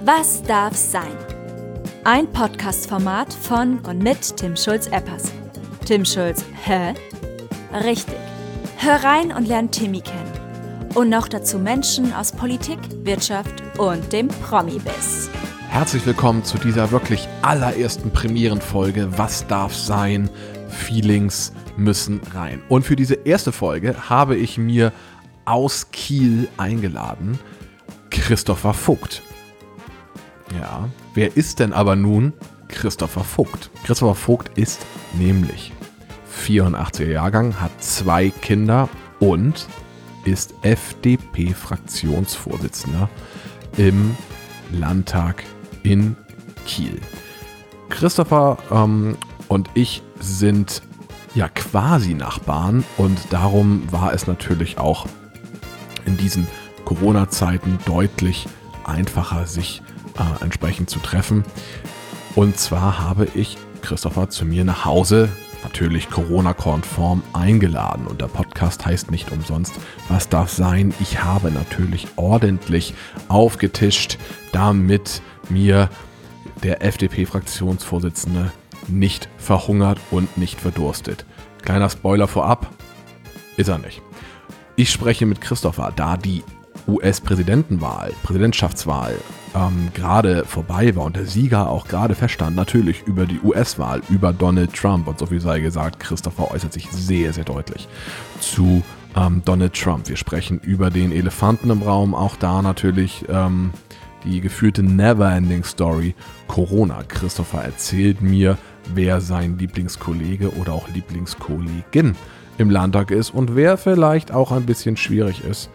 Was darf sein? Ein Podcast-Format von und mit Tim Schulz-Eppers. Tim Schulz, hä? Richtig. Hör rein und lern Timmy kennen. Und noch dazu Menschen aus Politik, Wirtschaft und dem Promi-Biss. Herzlich willkommen zu dieser wirklich allerersten Premierenfolge Was darf sein? Feelings müssen rein. Und für diese erste Folge habe ich mir aus Kiel eingeladen Christopher Vogt. Ja, wer ist denn aber nun Christopher Vogt? Christopher Vogt ist nämlich 84er Jahrgang, hat 2 Kinder und ist FDP-Fraktionsvorsitzender im Landtag in Kiel. Christopher und ich sind ja quasi Nachbarn und darum war es natürlich auch in diesen Corona-Zeiten deutlich einfacher, sich entsprechend zu treffen. Und zwar habe ich Christopher zu mir nach Hause, natürlich Corona-konform, eingeladen. Und der Podcast heißt nicht umsonst, was darf sein? Ich habe natürlich ordentlich aufgetischt, damit mir der FDP-Fraktionsvorsitzende nicht verhungert und nicht verdurstet. Kleiner Spoiler vorab, ist er nicht. Ich spreche mit Christopher, da die Präsidentschaftswahl gerade vorbei war und der Sieger auch gerade feststand, natürlich über die US-Wahl, über Donald Trump. Und so viel sei gesagt, Christopher äußert sich sehr, sehr deutlich zu Donald Trump. Wir sprechen über den Elefanten im Raum, auch da natürlich die gefühlte Never-Ending-Story Corona. Christopher erzählt mir, wer sein Lieblingskollege oder auch Lieblingskollegin im Landtag ist und wer vielleicht auch ein bisschen schwierig ist.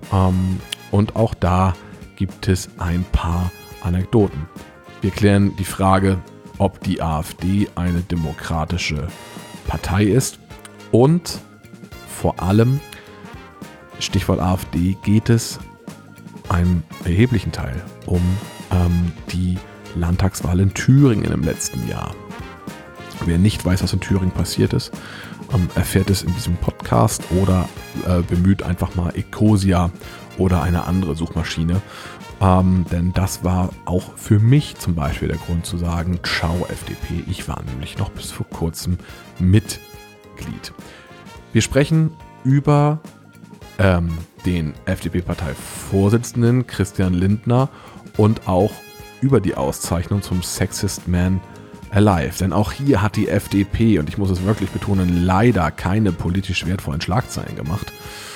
Und auch da gibt es ein paar Anekdoten. Wir klären die Frage, ob die AfD eine demokratische Partei ist und vor allem, Stichwort AfD, geht es einen erheblichen Teil um die Landtagswahl in Thüringen im letzten Jahr. Wer nicht weiß, was in Thüringen passiert ist, erfährt es in diesem Podcast oder bemüht einfach mal Ecosia oder eine andere Suchmaschine. Denn das war auch für mich zum Beispiel der Grund zu sagen, ciao FDP. Ich war nämlich noch bis vor kurzem Mitglied. Wir sprechen über den FDP-Parteivorsitzenden Christian Lindner und auch über die Auszeichnung zum Sexiest Man Alive. Denn auch hier hat die FDP, und ich muss es wirklich betonen, leider keine politisch wertvollen Schlagzeilen gemacht.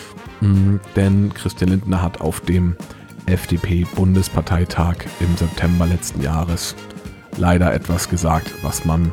Denn Christian Lindner hat auf dem FDP-Bundesparteitag im September letzten Jahres leider etwas gesagt, was man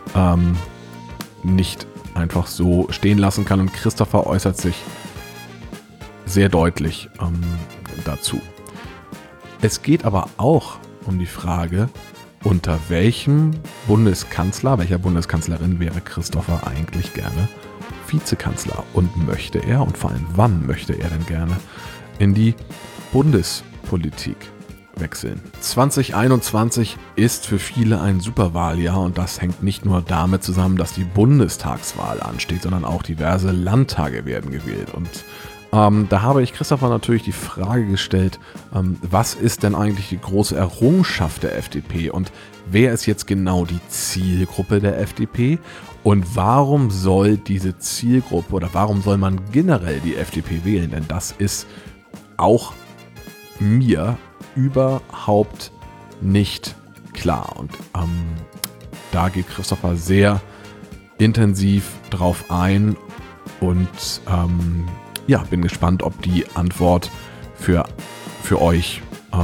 nicht einfach so stehen lassen kann. Und Christopher äußert sich sehr deutlich dazu. Es geht aber auch um die Frage, unter welcher Bundeskanzlerin wäre Christopher eigentlich gerne Vizekanzler und möchte er, und vor allem wann möchte er denn gerne in die Bundespolitik wechseln? 2021 ist für viele ein Superwahljahr und das hängt nicht nur damit zusammen, dass die Bundestagswahl ansteht, sondern auch diverse Landtage werden gewählt. Und da habe ich Christopher natürlich die Frage gestellt, was ist denn eigentlich die große Errungenschaft der FDP und wer ist jetzt genau die Zielgruppe der FDP und warum soll diese Zielgruppe oder warum soll man generell die FDP wählen? Denn das ist auch mir überhaupt nicht klar. Und da geht Christopher sehr intensiv drauf ein und bin gespannt, ob die Antwort für euch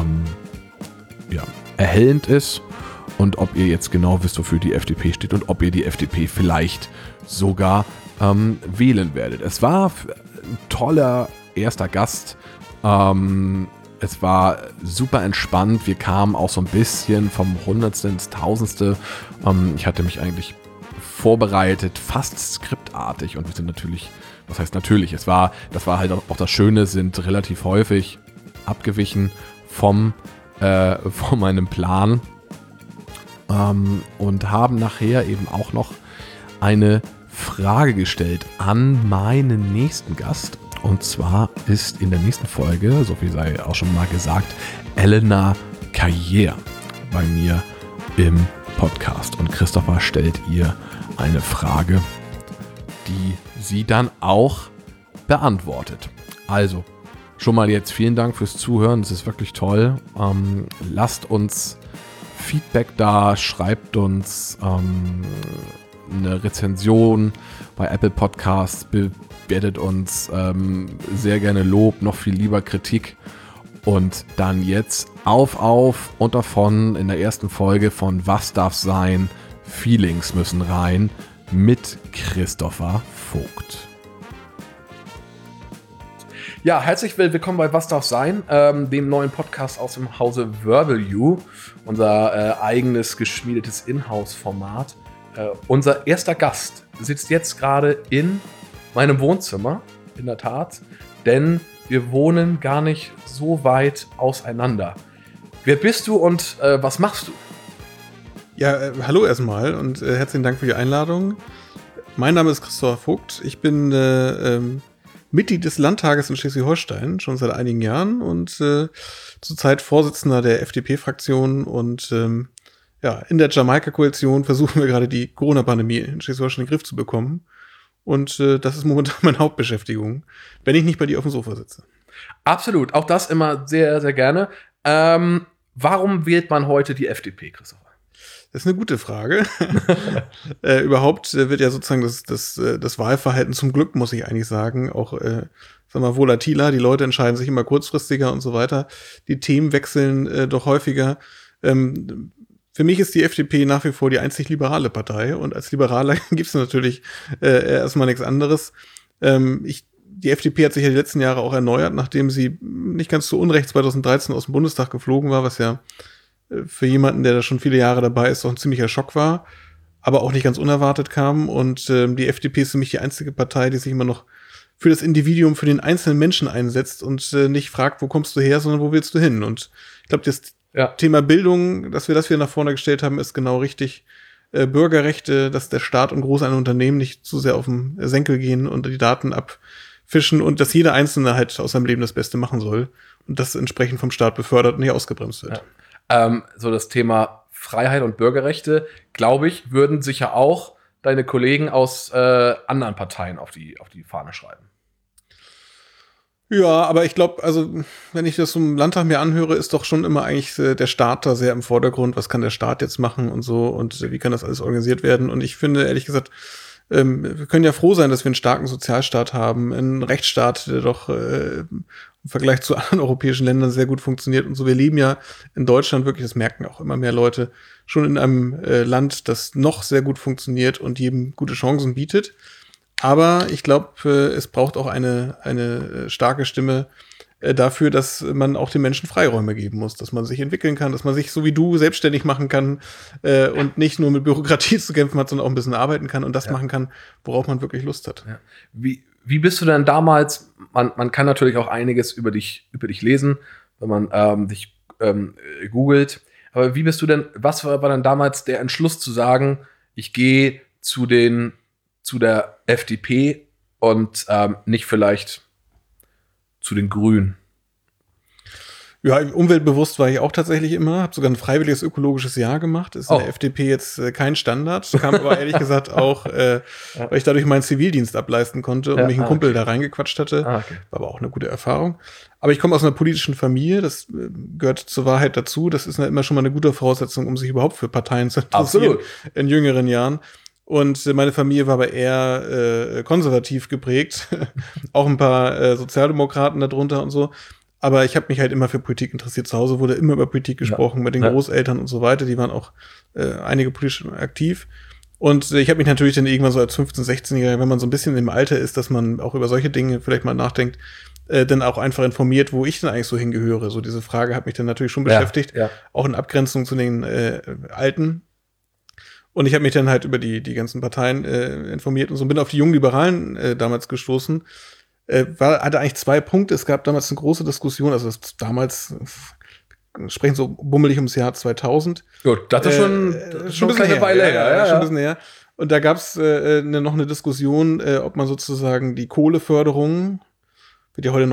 erhellend ist und ob ihr jetzt genau wisst, wofür die FDP steht und ob ihr die FDP vielleicht sogar wählen werdet. Es war ein toller erster Gast. Es war super entspannt. Wir kamen auch so ein bisschen vom Hundertste ins Tausendste. Ich hatte mich eigentlich vorbereitet, fast skriptartig und wir sind natürlich, was heißt natürlich, das war halt auch das Schöne, sind relativ häufig abgewichen von meinem Plan und haben nachher eben auch noch eine Frage gestellt an meinen nächsten Gast. Und zwar ist in der nächsten Folge, so viel sei auch schon mal gesagt, Elena Karriere bei mir im Podcast. Und Christopher stellt ihr eine Frage, die sie dann auch beantwortet. Also, schon mal jetzt vielen Dank fürs Zuhören, das ist wirklich toll. Lasst uns Feedback da, schreibt uns eine Rezension bei Apple Podcasts, bewertet uns sehr gerne Lob, noch viel lieber Kritik. Und dann jetzt auf und davon in der ersten Folge von Was darf sein? Feelings müssen rein mit Christopher Vogt. Ja, herzlich willkommen bei Was darf sein? Dem neuen Podcast aus dem Hause Verbal You, unser eigenes geschmiedetes Inhouse-Format. Unser erster Gast sitzt jetzt gerade in meinem Wohnzimmer, in der Tat, denn wir wohnen gar nicht so weit auseinander. Wer bist du und was machst du? Ja, hallo erstmal und herzlichen Dank für die Einladung. Mein Name ist Christopher Vogt. Ich bin Mitglied des Landtages in Schleswig-Holstein, schon seit einigen Jahren und zurzeit Vorsitzender der FDP-Fraktion und in der Jamaika-Koalition versuchen wir gerade die Corona-Pandemie in Schleswig-Holstein in den Griff zu bekommen. Und das ist momentan meine Hauptbeschäftigung, wenn ich nicht bei dir auf dem Sofa sitze. Absolut, auch das immer sehr, sehr gerne. Warum wählt man heute die FDP, Christopher? Das ist eine gute Frage. Überhaupt wird ja sozusagen das Wahlverhalten zum Glück, muss ich eigentlich sagen, auch volatiler. Die Leute entscheiden sich immer kurzfristiger und so weiter. Die Themen wechseln doch häufiger. Für mich ist die FDP nach wie vor die einzig liberale Partei und als Liberaler gibt es natürlich erstmal nichts anderes. Die FDP hat sich ja die letzten Jahre auch erneuert, nachdem sie nicht ganz zu Unrecht 2013 aus dem Bundestag geflogen war, was ja für jemanden, der da schon viele Jahre dabei ist, auch ein ziemlicher Schock war, aber auch nicht ganz unerwartet kam. Und die FDP ist für mich die einzige Partei, die sich immer noch für das Individuum, für den einzelnen Menschen einsetzt und nicht fragt, wo kommst du her, sondern wo willst du hin? Und ich glaube, das Thema Bildung, dass wir das wieder nach vorne gestellt haben, ist genau richtig. Bürgerrechte, dass der Staat und große Unternehmen nicht zu sehr auf den Senkel gehen und die Daten abfischen und dass jeder Einzelne halt aus seinem Leben das Beste machen soll und das entsprechend vom Staat befördert und nicht ausgebremst wird. Ja. So das Thema Freiheit und Bürgerrechte, glaube ich, würden sicher auch deine Kollegen aus anderen Parteien auf die Fahne schreiben. Ja, aber ich glaube, also wenn ich das im Landtag mir anhöre, ist doch schon immer eigentlich der Staat da sehr im Vordergrund. Was kann der Staat jetzt machen und so und wie kann das alles organisiert werden? Und ich finde, ehrlich gesagt, wir können ja froh sein, dass wir einen starken Sozialstaat haben, einen Rechtsstaat, der doch im Vergleich zu anderen europäischen Ländern sehr gut funktioniert und so. Wir leben ja in Deutschland wirklich, das merken auch immer mehr Leute, schon in einem Land, das noch sehr gut funktioniert und jedem gute Chancen bietet. Aber ich glaube, es braucht auch eine starke Stimme dafür, dass man auch den Menschen Freiräume geben muss, dass man sich entwickeln kann, dass man sich so wie du selbstständig machen kann und nicht nur mit Bürokratie zu kämpfen hat, sondern auch ein bisschen arbeiten kann und das machen kann, worauf man wirklich Lust hat. Ja. Wie bist du denn damals, man kann natürlich auch einiges über dich lesen, wenn man dich googelt, aber wie bist du denn, was war dann damals der Entschluss zu sagen, ich gehe zu der FDP und nicht vielleicht zu den Grünen? Ja, umweltbewusst war ich auch tatsächlich immer, habe sogar ein freiwilliges ökologisches Jahr gemacht. Ist in der FDP jetzt kein Standard, kam aber ehrlich gesagt auch, weil ich dadurch meinen Zivildienst ableisten konnte und mich ein Kumpel da reingequatscht hatte. War aber auch eine gute Erfahrung. Aber ich komme aus einer politischen Familie, das gehört zur Wahrheit dazu. Das ist ja immer schon mal eine gute Voraussetzung, um sich überhaupt für Parteien zu interessieren. Absolut. In jüngeren Jahren. Und meine Familie war aber eher konservativ geprägt. Auch ein paar Sozialdemokraten darunter und so. Aber ich habe mich halt immer für Politik interessiert. Zu Hause wurde immer über Politik gesprochen, mit den Großeltern und so weiter. Die waren auch einige politisch aktiv. Und ich habe mich natürlich dann irgendwann so als 15-, 16-Jähriger, wenn man so ein bisschen im Alter ist, dass man auch über solche Dinge vielleicht mal nachdenkt, dann auch einfach informiert, wo ich denn eigentlich so hingehöre. So diese Frage hat mich dann natürlich schon beschäftigt. Auch in Abgrenzung zu den Alten. Und ich habe mich dann halt über die ganzen Parteien informiert und so, bin auf die jungen Liberalen damals gestoßen. Hatte eigentlich 2 Punkte. Es gab damals eine große Diskussion, also damals sprechen so bummelig ums Jahr 2000. Gut, das ist schon ein bisschen eine Weile her. Schon ein bisschen her. Und da gab es noch eine Diskussion, ob man sozusagen die Kohleförderung, wird ja heute noch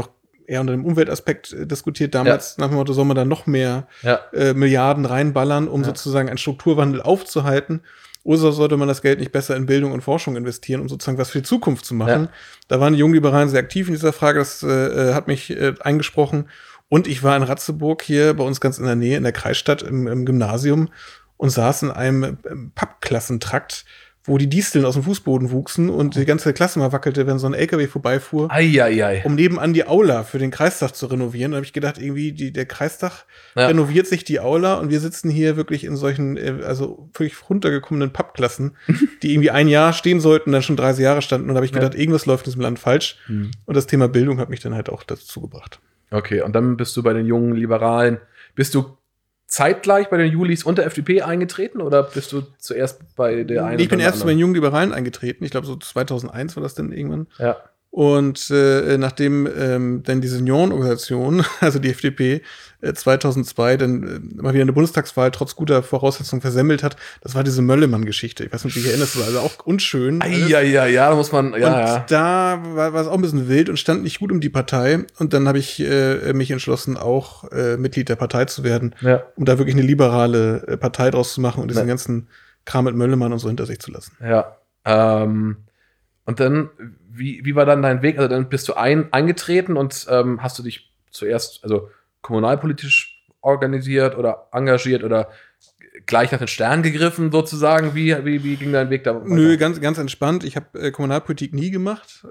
eher unter dem Umweltaspekt diskutiert. Damals nach dem Motto, soll man da noch mehr Milliarden reinballern, um sozusagen einen Strukturwandel aufzuhalten. Oder sollte man das Geld nicht besser in Bildung und Forschung investieren, um sozusagen was für die Zukunft zu machen? Ja. Da waren die Jungliberalen sehr aktiv in dieser Frage. Das hat mich eingesprochen. Und ich war in Ratzeburg hier bei uns ganz in der Nähe, in der Kreisstadt, im Gymnasium und saß in einem Pappklassentrakt, wo die Disteln aus dem Fußboden wuchsen und die ganze Klasse mal wackelte, wenn so ein LKW vorbeifuhr, um nebenan die Aula für den Kreistag zu renovieren. Da habe ich gedacht, irgendwie der Kreistag renoviert sich die Aula und wir sitzen hier wirklich in solchen, also völlig runtergekommenen Pappklassen, die irgendwie ein Jahr stehen sollten, dann schon 30 Jahre standen. Und da habe ich gedacht, irgendwas läuft in diesem Land falsch. Und das Thema Bildung hat mich dann halt auch dazu gebracht. Okay, und dann bist du bei den jungen Liberalen, bist du zeitgleich bei den Julis und der FDP eingetreten oder bist du zuerst bei der einen? Ich bin erst bei den jungen Liberalen eingetreten. Ich glaube, so 2001 war das dann irgendwann. Ja. Und nachdem dann die Seniorenorganisation, also die FDP, 2002 dann mal wieder eine Bundestagswahl trotz guter Voraussetzungen versemmelt hat, das war diese Möllemann-Geschichte. Ich weiß nicht, wie ich erinnerst, also auch unschön. Ja, da muss man, da war es auch ein bisschen wild und stand nicht gut um die Partei. Und dann habe ich mich entschlossen, auch Mitglied der Partei zu werden, um da wirklich eine liberale Partei draus zu machen und diesen ganzen Kram mit Möllemann und so hinter sich zu lassen. Ja, und dann, wie war dann dein Weg? Also dann bist du eingetreten und hast du dich zuerst, also kommunalpolitisch organisiert oder engagiert oder gleich nach den Sternen gegriffen sozusagen? Wie ging dein Weg da weiter? Nö, ganz entspannt. Ich habe Kommunalpolitik nie gemacht.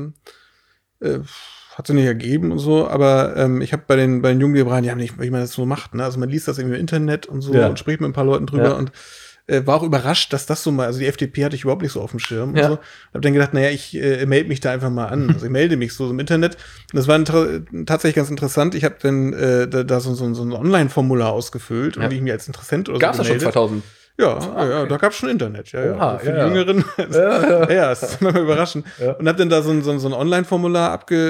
Hat sich nicht ergeben und so, aber ich habe bei den jungen Liberalen, die haben nicht, wie man das so macht, ne? Also man liest das irgendwie im Internet und so und spricht mit ein paar Leuten drüber und war auch überrascht, dass das so mal, also die FDP hatte ich überhaupt nicht so auf dem Schirm und so. Hab dann gedacht, naja, ich melde mich da einfach mal an. Also ich melde mich so im Internet. Und das war tatsächlich ganz interessant. Ich habe dann da so ein Online-Formular ausgefüllt und mich mir als Interessent oder Gab's so gemeldet. Gab's das schon 2000? Ja, da gab's schon Internet. Oha, für die Jüngeren. Das ist manchmal überraschend. Und hab dann da so ein Online-Formular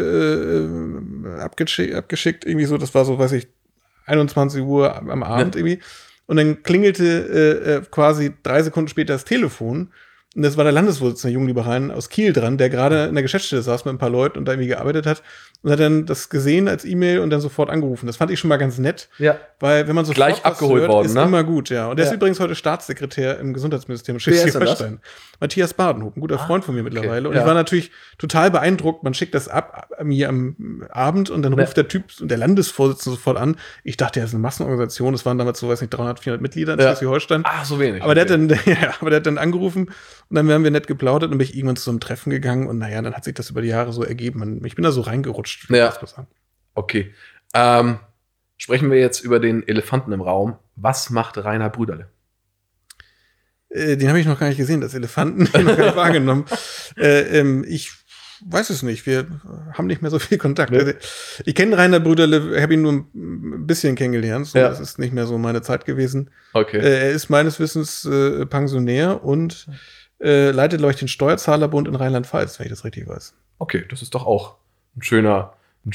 abgeschickt, irgendwie so, das war so, weiß ich, 21 Uhr am Abend irgendwie. Und dann klingelte quasi 3 Sekunden später das Telefon. Und das war der Landesvorsitzende der Jungliberalen aus Kiel dran, der gerade in der Geschäftsstelle saß mit ein paar Leuten und da irgendwie gearbeitet hat. Und hat dann das gesehen als E-Mail und dann sofort angerufen. Das fand ich schon mal ganz nett. Ja. Weil wenn man sofort gleich abgeholt hört, worden, ist immer gut, ja. Und der ist übrigens heute Staatssekretär im Gesundheitsministerium Schleswig-Holstein. Matthias Badenhof, ein guter Freund von mir mittlerweile. Und ich war natürlich total beeindruckt. Man schickt das ab mir am Abend und dann ruft der Typ und der Landesvorsitzende sofort an. Ich dachte, er ist eine Massenorganisation. Das waren damals so, weiß nicht, 300, 400 Mitglieder in Schleswig-Holstein. Ach, so wenig. Aber der hat dann angerufen und dann haben wir nett geplaudert und bin ich irgendwann zu so einem Treffen gegangen und naja, dann hat sich das über die Jahre so ergeben. Ich bin da so reingerutscht. Okay. Sprechen wir jetzt über den Elefanten im Raum. Was macht Rainer Brüderle? Den habe ich noch gar nicht gesehen, das Elefanten, den noch gar nicht wahrgenommen. Ich weiß es nicht, wir haben nicht mehr so viel Kontakt. Nee. Ich kenne Rainer Brüderle, habe ihn nur ein bisschen kennengelernt, so, das ist nicht mehr so meine Zeit gewesen. Okay. Er ist meines Wissens Pensionär und leitet, glaube ich, den Steuerzahlerbund in Rheinland-Pfalz, wenn ich das richtig weiß. Okay, das ist doch auch ein schöner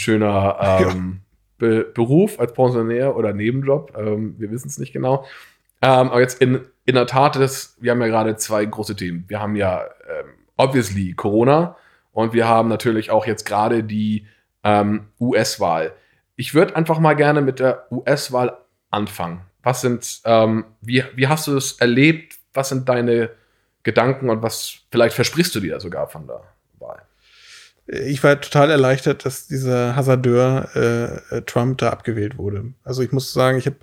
Beruf als Pensionär oder Nebenjob. Wir wissen es nicht genau. Aber jetzt in der Tat, wir haben ja gerade 2 große Themen. Wir haben ja obviously Corona und wir haben natürlich auch jetzt gerade die US-Wahl. Ich würde einfach mal gerne mit der US-Wahl anfangen. Was sind, wie hast du es erlebt? Was sind deine Gedanken und was vielleicht versprichst du dir sogar von der Wahl? Ich war total erleichtert, dass dieser Hasardeur Trump da abgewählt wurde. Also ich muss sagen, ich habe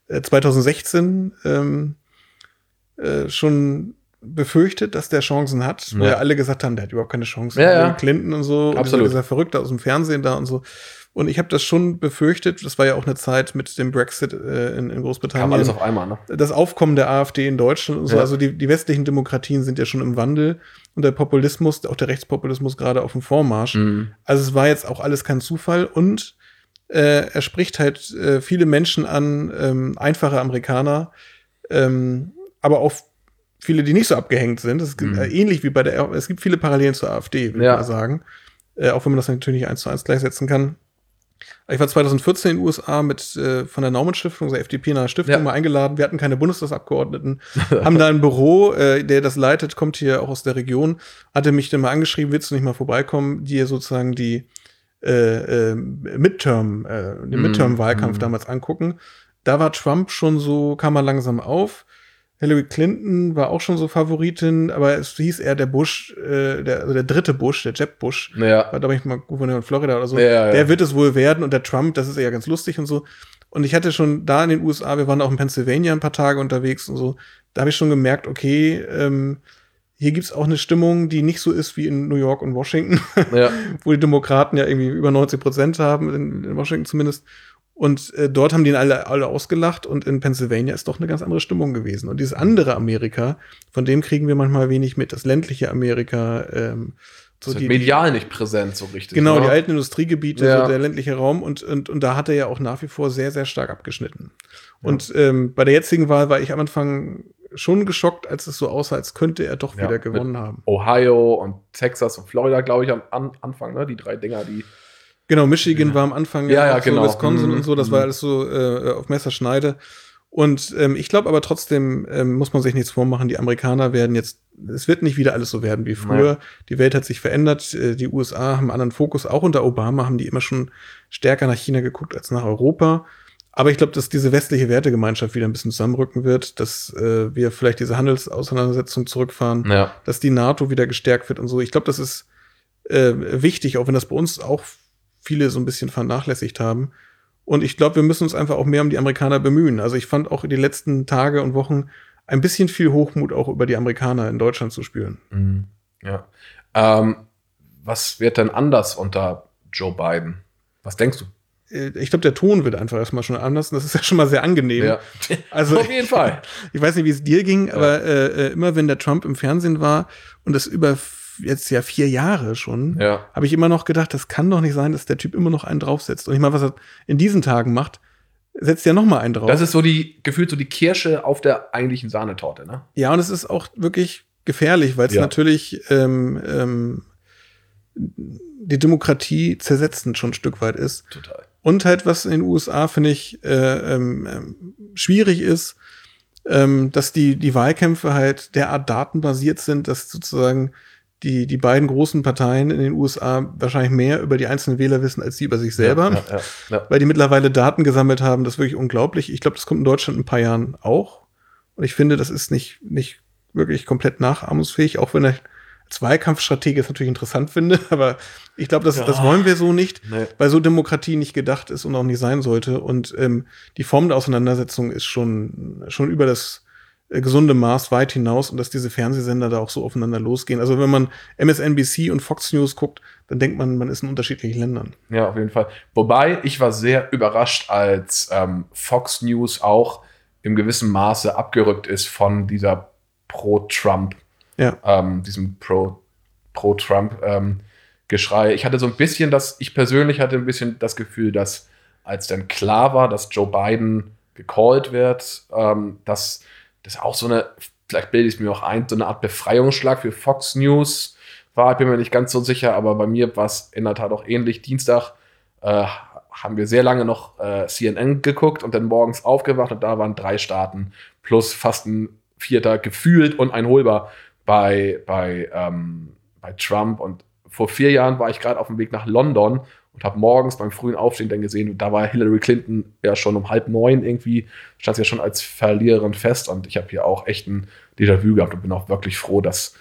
2016 schon befürchtet, dass der Chancen hat, wo ja alle gesagt haben, der hat überhaupt keine Chance. Clinton und so, absolut. Und dieser Verrückte aus dem Fernsehen da und so. Und ich habe das schon befürchtet, das war ja auch eine Zeit mit dem Brexit in Großbritannien. Kam alles auf einmal, ne? Das Aufkommen der AfD in Deutschland und so. Also die westlichen Demokratien sind ja schon im Wandel und der Populismus, auch der Rechtspopulismus gerade auf dem Vormarsch. Also es war jetzt auch alles kein Zufall und er spricht halt viele Menschen an, einfache Amerikaner, aber auch viele, die nicht so abgehängt sind. Das ist ähnlich wie es gibt viele Parallelen zur AfD, würde ich mal sagen. Auch wenn man das natürlich nicht 1:1 gleichsetzen kann. Ich war 2014 in den USA von der Naumann-Stiftung, der FDP in einer Stiftung, mal eingeladen. Wir hatten keine Bundestagsabgeordneten, haben da ein Büro, der das leitet, kommt hier auch aus der Region, hatte mich dann mal angeschrieben, willst du nicht mal vorbeikommen, dir sozusagen die Midterm-Wahlkampf damals angucken, da war Trump schon so, kam er langsam auf. Hillary Clinton war auch schon so Favoritin, aber es hieß eher der Bush, der dritte Bush, der Jeb Bush, war, glaube ich, mal Gouverneur in Florida oder so, der wird es wohl werden, und der Trump, das ist eher ganz lustig und so. Und ich hatte schon da in den USA, wir waren auch in Pennsylvania ein paar Tage unterwegs und so, da habe ich schon gemerkt, okay, hier gibt's auch eine Stimmung, die nicht so ist wie in New York und Washington, wo die Demokraten ja irgendwie über 90% haben, in Washington zumindest. Und dort haben die ihn alle ausgelacht, und in Pennsylvania ist doch eine ganz andere Stimmung gewesen. Und dieses andere Amerika, von dem kriegen wir manchmal wenig mit, das ländliche Amerika. So die medial nicht präsent so richtig. Genau, die alten Industriegebiete, so der ländliche Raum. Und da hat er ja auch nach wie vor sehr, sehr stark abgeschnitten. Ja. Und bei der jetzigen Wahl war ich am Anfang schon geschockt, als es so aussah, als könnte er doch wieder gewonnen haben. Ohio und Texas und Florida, glaube ich, am Anfang, ne? Die 3 Dinger, die genau, Michigan war am Anfang, genau. Wisconsin und so, das war alles so auf Messerschneide. Und ich glaube aber trotzdem, muss man sich nichts vormachen, die Amerikaner werden jetzt, es wird nicht wieder alles so werden wie früher. Die Welt hat sich verändert, die USA haben einen anderen Fokus, auch unter Obama haben die immer schon stärker nach China geguckt als nach Europa. Aber ich glaube, dass diese westliche Wertegemeinschaft wieder ein bisschen zusammenrücken wird, dass wir vielleicht diese Handelsauseinandersetzung zurückfahren, dass die NATO wieder gestärkt wird und so. Ich glaube, das ist wichtig, auch wenn das bei uns auch viele so ein bisschen vernachlässigt haben. Und ich glaube, wir müssen uns einfach auch mehr um die Amerikaner bemühen. Also ich fand auch in den letzten Tage und Wochen ein bisschen viel Hochmut auch über die Amerikaner in Deutschland zu spüren. Mhm. Ja. Was wird denn anders unter Joe Biden? Was denkst du? Ich glaube, der Ton wird einfach erstmal schon anders. Und das ist ja schon mal sehr angenehm. Ja. Also, auf jeden Fall. Ich weiß nicht, wie es dir ging, aber immer wenn der Trump im Fernsehen war und das über jetzt 4 Jahre schon, habe ich immer noch gedacht, das kann doch nicht sein, dass der Typ immer noch einen draufsetzt. Und ich meine, was er in diesen Tagen macht, setzt ja noch mal einen drauf. Das ist so gefühlt so die Kirsche auf der eigentlichen Sahnetorte, ne? Ja, und es ist auch wirklich gefährlich, weil es natürlich die Demokratie zersetzend schon ein Stück weit ist. Total. Und halt, was in den USA, finde ich, schwierig ist, dass die Wahlkämpfe halt derart datenbasiert sind, dass sozusagen die beiden großen Parteien in den USA wahrscheinlich mehr über die einzelnen Wähler wissen, als sie über sich selber. Ja. Weil die mittlerweile Daten gesammelt haben. Das ist wirklich unglaublich. Ich glaube, das kommt in Deutschland in ein paar Jahren auch. Und ich finde, das ist nicht wirklich komplett nachahmungsfähig, auch wenn ich als Wahlkampfstratege es natürlich interessant finde. Aber ich glaube, das wollen wir so nicht, weil so Demokratie nicht gedacht ist und auch nicht sein sollte. Und die Form der Auseinandersetzung ist schon über das gesunde Maß weit hinaus, und dass diese Fernsehsender da auch so aufeinander losgehen. Also wenn man MSNBC und Fox News guckt, dann denkt man ist in unterschiedlichen Ländern. Ja, auf jeden Fall. Wobei, ich war sehr überrascht, als Fox News auch im gewissen Maße abgerückt ist von dieser Pro-Trump, diesem Pro-Trump-Geschrei. Ich persönlich hatte ein bisschen das Gefühl, dass als dann klar war, dass Joe Biden gecallt wird, dass das auch so eine, vielleicht bilde ich es mir auch ein, so eine Art Befreiungsschlag für Fox News war. Ich bin mir nicht ganz so sicher, aber bei mir war es in der Tat auch ähnlich. Dienstag haben wir sehr lange noch CNN geguckt und dann morgens aufgewacht, und da waren 3 Staaten plus fast ein 4. gefühlt uneinholbar bei Trump. Und vor 4 Jahren war ich gerade auf dem Weg nach London und habe morgens beim frühen Aufstehen dann gesehen, und da war Hillary Clinton ja schon um 8:30 irgendwie, stand sie ja schon als Verliererin fest, und ich habe hier auch echt ein Déjà-vu gehabt und bin auch wirklich froh, dass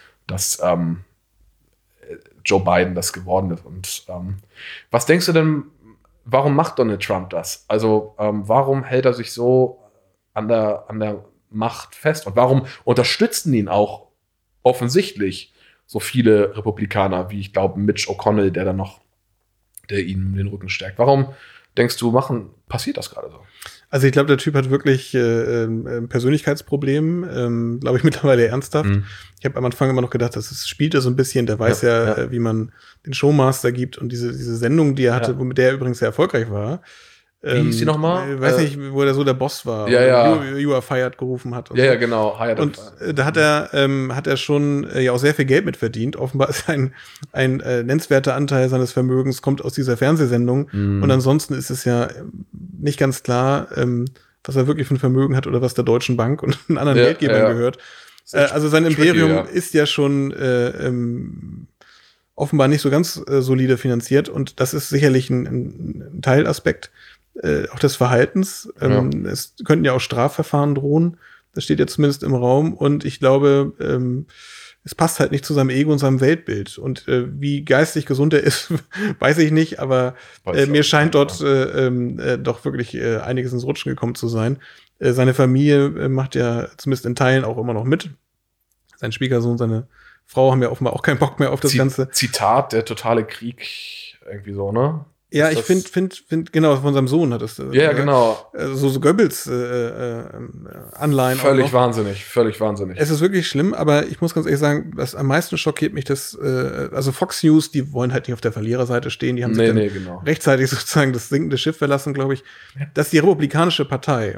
Joe Biden das geworden ist. Und was denkst du denn, warum macht Donald Trump das? Also warum hält er sich so an der Macht fest, und warum unterstützen ihn auch offensichtlich so viele Republikaner, wie ich glaube Mitch McConnell, der ihnen den Rücken stärkt? Warum denkst du, passiert das gerade so? Also ich glaube, der Typ hat wirklich ein Persönlichkeitsproblem, glaube ich mittlerweile ernsthaft. Ich habe am Anfang immer noch gedacht, das spielt er so ein bisschen, der weiß wie man den Showmaster gibt, und diese Sendung, die er hatte, womit der übrigens sehr erfolglich war. Wie hieß die nochmal? Weiß nicht, wo er so der Boss war. You are fired gerufen hat. Ja, genau. Und da hat er schon auch sehr viel Geld mit verdient. Offenbar ist ein nennenswerter Anteil seines Vermögens kommt aus dieser Fernsehsendung. Und ansonsten ist es ja nicht ganz klar, was er wirklich für ein Vermögen hat oder was der Deutschen Bank und anderen Geldgebern gehört. Also sein Imperium ist ja schon offenbar nicht so ganz solide finanziert. Und das ist sicherlich ein Teilaspekt auch des Verhaltens. Es könnten ja auch Strafverfahren drohen. Das steht ja zumindest im Raum. Und ich glaube, es passt halt nicht zu seinem Ego und seinem Weltbild. Und wie geistig gesund er ist, weiß ich nicht. Aber mir scheint dort doch wirklich einiges ins Rutschen gekommen zu sein. Seine Familie macht ja zumindest in Teilen auch immer noch mit. Sein Schwiegersohn, seine Frau haben ja offenbar auch keinen Bock mehr auf das Ganze. Zitat, der totale Krieg, irgendwie so, ne? Ja, ich finde, genau, von seinem Sohn hat es. Ja, genau. So Goebbels Anleihen. Völlig wahnsinnig. Es ist wirklich schlimm, aber ich muss ganz ehrlich sagen, was am meisten schockiert mich, also Fox News, die wollen halt nicht auf der Verliererseite stehen, die haben sich dann rechtzeitig sozusagen das sinkende Schiff verlassen, glaube ich, dass die Republikanische Partei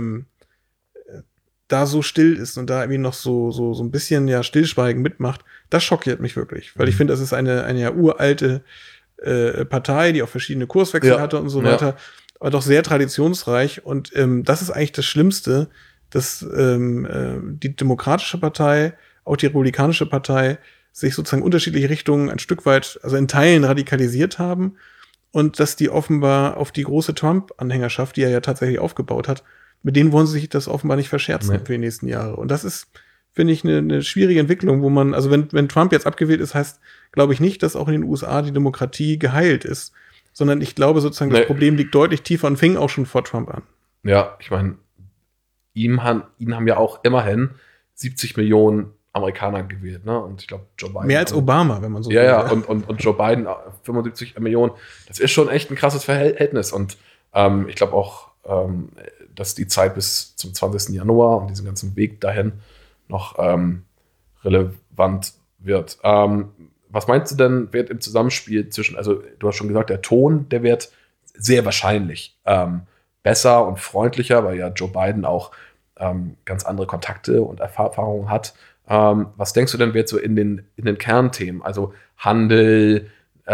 da so still ist und da irgendwie noch so ein bisschen ja stillschweigend mitmacht, das schockiert mich wirklich, weil ich finde, das ist eine ja uralte Partei, die auch verschiedene Kurswechsel hatte und so weiter, aber doch sehr traditionsreich. Und das ist eigentlich das Schlimmste, dass die Demokratische Partei, auch die Republikanische Partei, sich sozusagen unterschiedliche Richtungen ein Stück weit, also in Teilen radikalisiert haben und dass die offenbar auf die große Trump-Anhängerschaft, die er ja tatsächlich aufgebaut hat, mit denen wollen sie sich das offenbar nicht verscherzen für die nächsten Jahre. Und das ist, finde ich, eine schwierige Entwicklung, wo man, also wenn Trump jetzt abgewählt ist, heißt, glaube ich nicht, dass auch in den USA die Demokratie geheilt ist, sondern ich glaube sozusagen, das Problem liegt deutlich tiefer und fing auch schon vor Trump an. Ja, ich meine, ihn haben ja auch immerhin 70 Millionen Amerikaner gewählt, ne? Und ich glaube, Joe Biden. Mehr als Obama, wenn man so will. Ja, und Joe Biden 75 Millionen. Das ist schon echt ein krasses Verhältnis. Und ich glaube auch, dass die Zeit bis zum 20. Januar und diesen ganzen Weg dahin noch relevant wird. Was meinst du denn, wird im Zusammenspiel zwischen, also du hast schon gesagt, der Ton, der wird sehr wahrscheinlich besser und freundlicher, weil ja Joe Biden auch ganz andere Kontakte und Erfahrungen hat. Was denkst du denn, wird so in den Kernthemen, also Handel,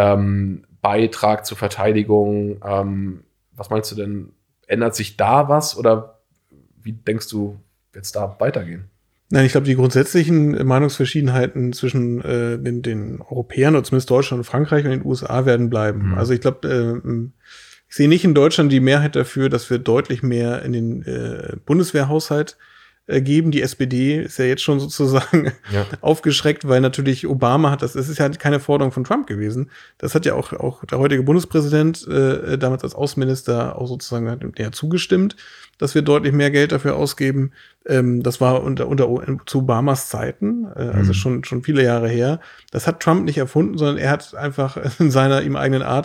Beitrag zur Verteidigung, was meinst du denn, ändert sich da was oder wie denkst du, wird es da weitergehen? Nein, ich glaube, die grundsätzlichen Meinungsverschiedenheiten zwischen den Europäern oder zumindest Deutschland und Frankreich und den USA werden bleiben. Also ich glaube, ich sehe nicht in Deutschland die Mehrheit dafür, dass wir deutlich mehr in den Bundeswehrhaushalt geben. Die SPD ist ja jetzt schon sozusagen aufgeschreckt, weil natürlich Obama das ist ja keine Forderung von Trump gewesen. Das hat ja auch der heutige Bundespräsident damals als Außenminister auch sozusagen zugestimmt, dass wir deutlich mehr Geld dafür ausgeben. Das war zu Obamas Zeiten, also schon viele Jahre her. Das hat Trump nicht erfunden, sondern er hat einfach in seiner ihm eigenen Art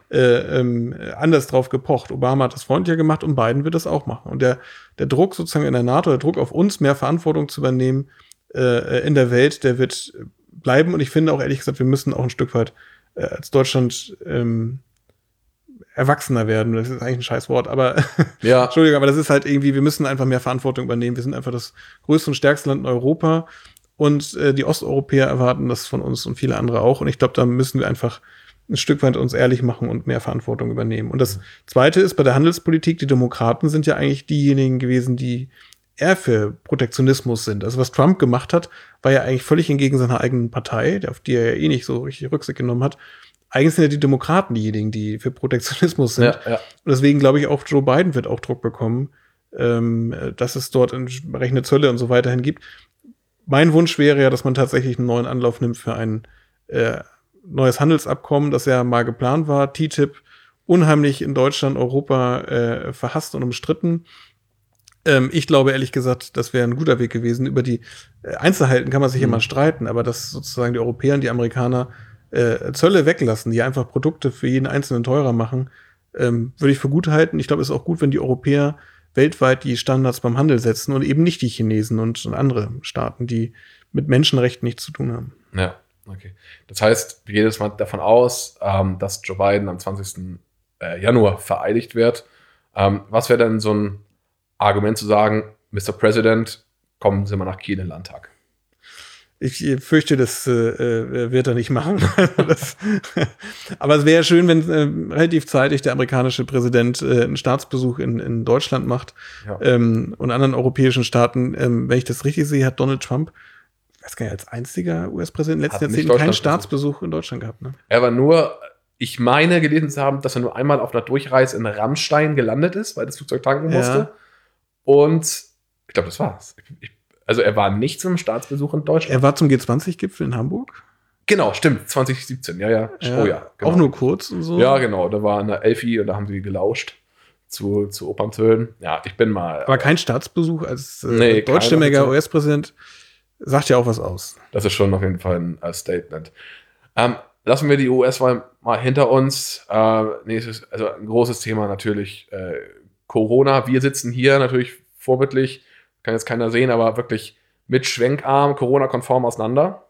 anders drauf gepocht. Obama hat das freundlicher gemacht und Biden wird das auch machen. Und der Druck sozusagen in der NATO, der Druck auf uns, mehr Verantwortung zu übernehmen in der Welt, der wird bleiben. Und ich finde auch ehrlich gesagt, wir müssen auch ein Stück weit als Deutschland erwachsener werden. Das ist eigentlich ein scheiß Wort, aber Entschuldigung, aber das ist halt irgendwie, wir müssen einfach mehr Verantwortung übernehmen. Wir sind einfach das größte und stärkste Land in Europa und die Osteuropäer erwarten das von uns und viele andere auch. Und ich glaube, da müssen wir einfach ein Stück weit uns ehrlich machen und mehr Verantwortung übernehmen. Und das Zweite ist bei der Handelspolitik, die Demokraten sind ja eigentlich diejenigen gewesen, die eher für Protektionismus sind. Also was Trump gemacht hat, war ja eigentlich völlig entgegen seiner eigenen Partei, auf die er ja eh nicht so richtig Rücksicht genommen hat. Eigentlich sind ja die Demokraten diejenigen, die für Protektionismus sind. Und deswegen glaube ich auch, Joe Biden wird auch Druck bekommen, dass es dort entsprechende Zölle und so weiterhin gibt. Mein Wunsch wäre ja, dass man tatsächlich einen neuen Anlauf nimmt für ein neues Handelsabkommen, das ja mal geplant war. TTIP, unheimlich in Deutschland, Europa verhasst und umstritten. Ich glaube ehrlich gesagt, das wäre ein guter Weg gewesen. Über die Einzelheiten kann man sich immer streiten, aber dass sozusagen die Europäer und die Amerikaner Zölle weglassen, die einfach Produkte für jeden Einzelnen teurer machen, würde ich für gut halten. Ich glaube, es ist auch gut, wenn die Europäer weltweit die Standards beim Handel setzen und eben nicht die Chinesen und andere Staaten, die mit Menschenrechten nichts zu tun haben. Ja, okay. Das heißt, wir gehen jetzt mal davon aus, dass Joe Biden am 20. Januar vereidigt wird. Was wäre denn so ein Argument zu sagen, Mr. President, kommen Sie mal nach Kiel in den Landtag? Ich fürchte, das wird er nicht machen. Aber es wäre schön, wenn relativ zeitig der amerikanische Präsident einen Staatsbesuch in Deutschland macht und anderen europäischen Staaten. Wenn ich das richtig sehe, hat Donald Trump weiß gar nicht, als einziger US-Präsident in den letzten Hat nicht Jahrzehnten keinen Deutschland Staatsbesuch in Deutschland gehabt. Ne? Er war nur, ich meine gelesen zu haben, dass er nur einmal auf einer Durchreise in Rammstein gelandet ist, weil das Flugzeug tanken musste. Und ich glaube, das war's. Also er war nicht zum Staatsbesuch in Deutschland. Er war zum G20-Gipfel in Hamburg. Genau, stimmt, 2017, ja. Oh ja, genau. Auch nur kurz und so. Ja, genau, da war eine Elfi und da haben sie gelauscht zu Operntönen. Ja, ich bin mal... Aber kein Staatsbesuch als Nee, deutschstämmiger US-Präsident sagt ja auch was aus. Das ist schon auf jeden Fall ein Statement. Lassen wir die US-Wahl mal hinter uns. Nächstes, also ein großes Thema natürlich Corona. Wir sitzen hier natürlich vorbildlich, kann jetzt keiner sehen, aber wirklich mit Schwenkarm, Corona-konform auseinander.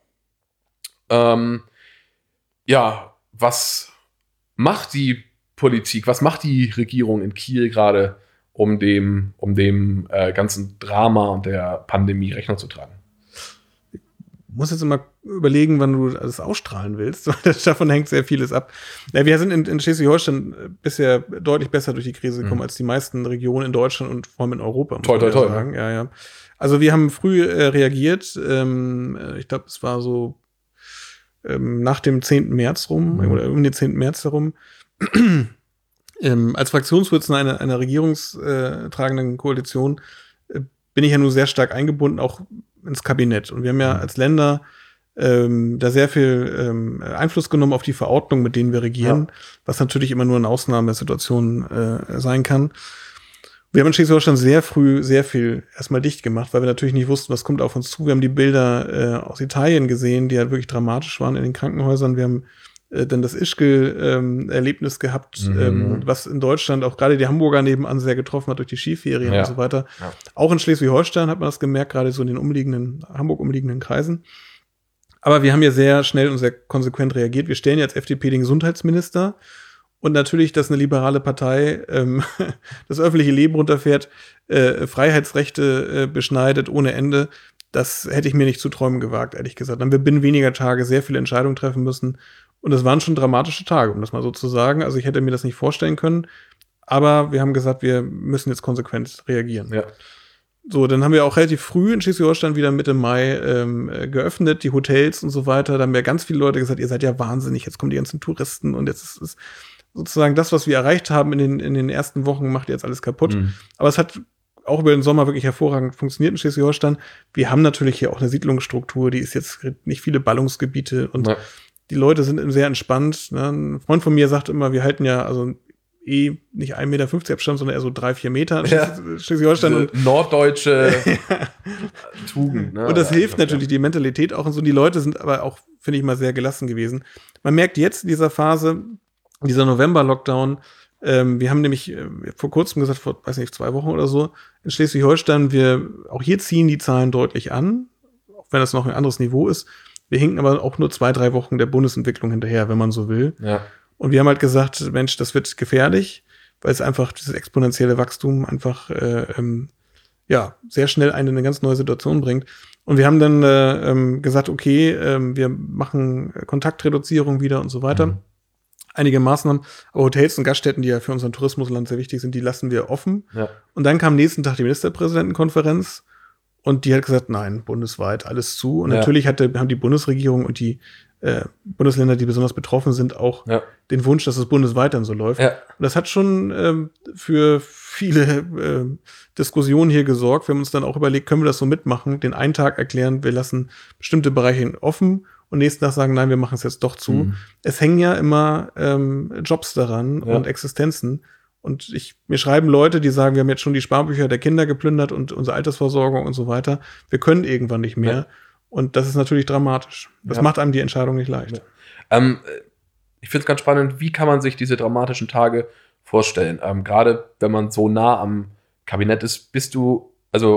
Ja, was macht die Politik, was macht die Regierung in Kiel gerade, um dem ganzen Drama und der Pandemie Rechnung zu tragen? Du musst jetzt immer überlegen, wann du das ausstrahlen willst, weil davon hängt sehr vieles ab. Ja, wir sind in Schleswig-Holstein bisher deutlich besser durch die Krise gekommen als die meisten Regionen in Deutschland und vor allem in Europa. Toll. Sagen. Ja. Also wir haben früh reagiert. Ich glaube, es war so nach dem 10. März rum, oder um den 10. März herum. Als Fraktionsvorsitzender einer regierungstragenden Koalition bin ich ja nur sehr stark eingebunden, auch ins Kabinett. Und wir haben ja als Länder da sehr viel Einfluss genommen auf die Verordnung, mit denen wir regieren, was natürlich immer nur eine Ausnahmesituation sein kann. Wir haben in Schleswig-Holstein sehr früh sehr viel erstmal dicht gemacht, weil wir natürlich nicht wussten, was kommt auf uns zu. Wir haben die Bilder aus Italien gesehen, die halt wirklich dramatisch waren in den Krankenhäusern. Wir haben dann das Ischgl-Erlebnis gehabt, was in Deutschland auch gerade die Hamburger nebenan sehr getroffen hat durch die Skiferien und so weiter. Ja. Auch in Schleswig-Holstein hat man das gemerkt, gerade so in den Hamburg umliegenden Kreisen. Aber wir haben ja sehr schnell und sehr konsequent reagiert. Wir stellen jetzt FDP den Gesundheitsminister. Und natürlich, dass eine liberale Partei das öffentliche Leben runterfährt, Freiheitsrechte beschneidet ohne Ende, das hätte ich mir nicht zu träumen gewagt, ehrlich gesagt. Dann haben wir binnen weniger Tage sehr viele Entscheidungen treffen müssen. Und das waren schon dramatische Tage, um das mal so zu sagen. Also ich hätte mir das nicht vorstellen können. Aber wir haben gesagt, wir müssen jetzt konsequent reagieren. Ja. So, dann haben wir auch relativ früh in Schleswig-Holstein wieder Mitte Mai geöffnet, die Hotels und so weiter. Da haben ja ganz viele Leute gesagt, ihr seid ja wahnsinnig, jetzt kommen die ganzen Touristen und jetzt ist es sozusagen das, was wir erreicht haben in den ersten Wochen, macht jetzt alles kaputt. Aber es hat auch über den Sommer wirklich hervorragend funktioniert in Schleswig-Holstein. Wir haben natürlich hier auch eine Siedlungsstruktur, die ist jetzt nicht viele Ballungsgebiete und die Leute sind sehr entspannt. Ne? Ein Freund von mir sagt immer, wir halten ja also nicht 1,50 Meter Abstand, sondern eher so 3-4 Meter in Schleswig-Holstein. Und norddeutsche Tugend. Ne? Und das hilft natürlich, die Mentalität auch und so. Die Leute sind aber auch, finde ich mal, sehr gelassen gewesen. Man merkt jetzt in dieser Phase, dieser November-Lockdown, wir haben nämlich vor kurzem gesagt, vor, 2 Wochen oder so, in Schleswig-Holstein, auch hier ziehen die Zahlen deutlich an, auch wenn das noch ein anderes Niveau ist. Wir hinken aber auch nur 2-3 Wochen der Bundesentwicklung hinterher, wenn man so will. Ja. Und wir haben halt gesagt, Mensch, das wird gefährlich, weil es einfach dieses exponentielle Wachstum einfach sehr schnell in eine ganz neue Situation bringt. Und wir haben dann gesagt, okay, wir machen Kontaktreduzierung wieder und so weiter. Einige Maßnahmen, aber Hotels und Gaststätten, die ja für unseren Tourismusland sehr wichtig sind, die lassen wir offen. Ja. Und dann kam nächsten Tag die Ministerpräsidentenkonferenz und die hat gesagt, nein, bundesweit alles zu. Und natürlich haben die Bundesregierung und die Bundesländer, die besonders betroffen sind, auch den Wunsch, dass es bundesweit dann so läuft. Ja. Und das hat schon für viele Diskussionen hier gesorgt. Wir haben uns dann auch überlegt, können wir das so mitmachen, den einen Tag erklären, wir lassen bestimmte Bereiche offen und nächsten Tag sagen, nein, wir machen es jetzt doch zu. Es hängen ja immer Jobs daran und Existenzen. Und mir schreiben Leute, die sagen, wir haben jetzt schon die Sparbücher der Kinder geplündert und unsere Altersversorgung und so weiter. Wir können irgendwann nicht mehr. Ja. Und das ist natürlich dramatisch. Das macht einem die Entscheidung nicht leicht. Ja. Ich finde es ganz spannend, wie kann man sich diese dramatischen Tage vorstellen? Gerade wenn man so nah am Kabinett ist, bist du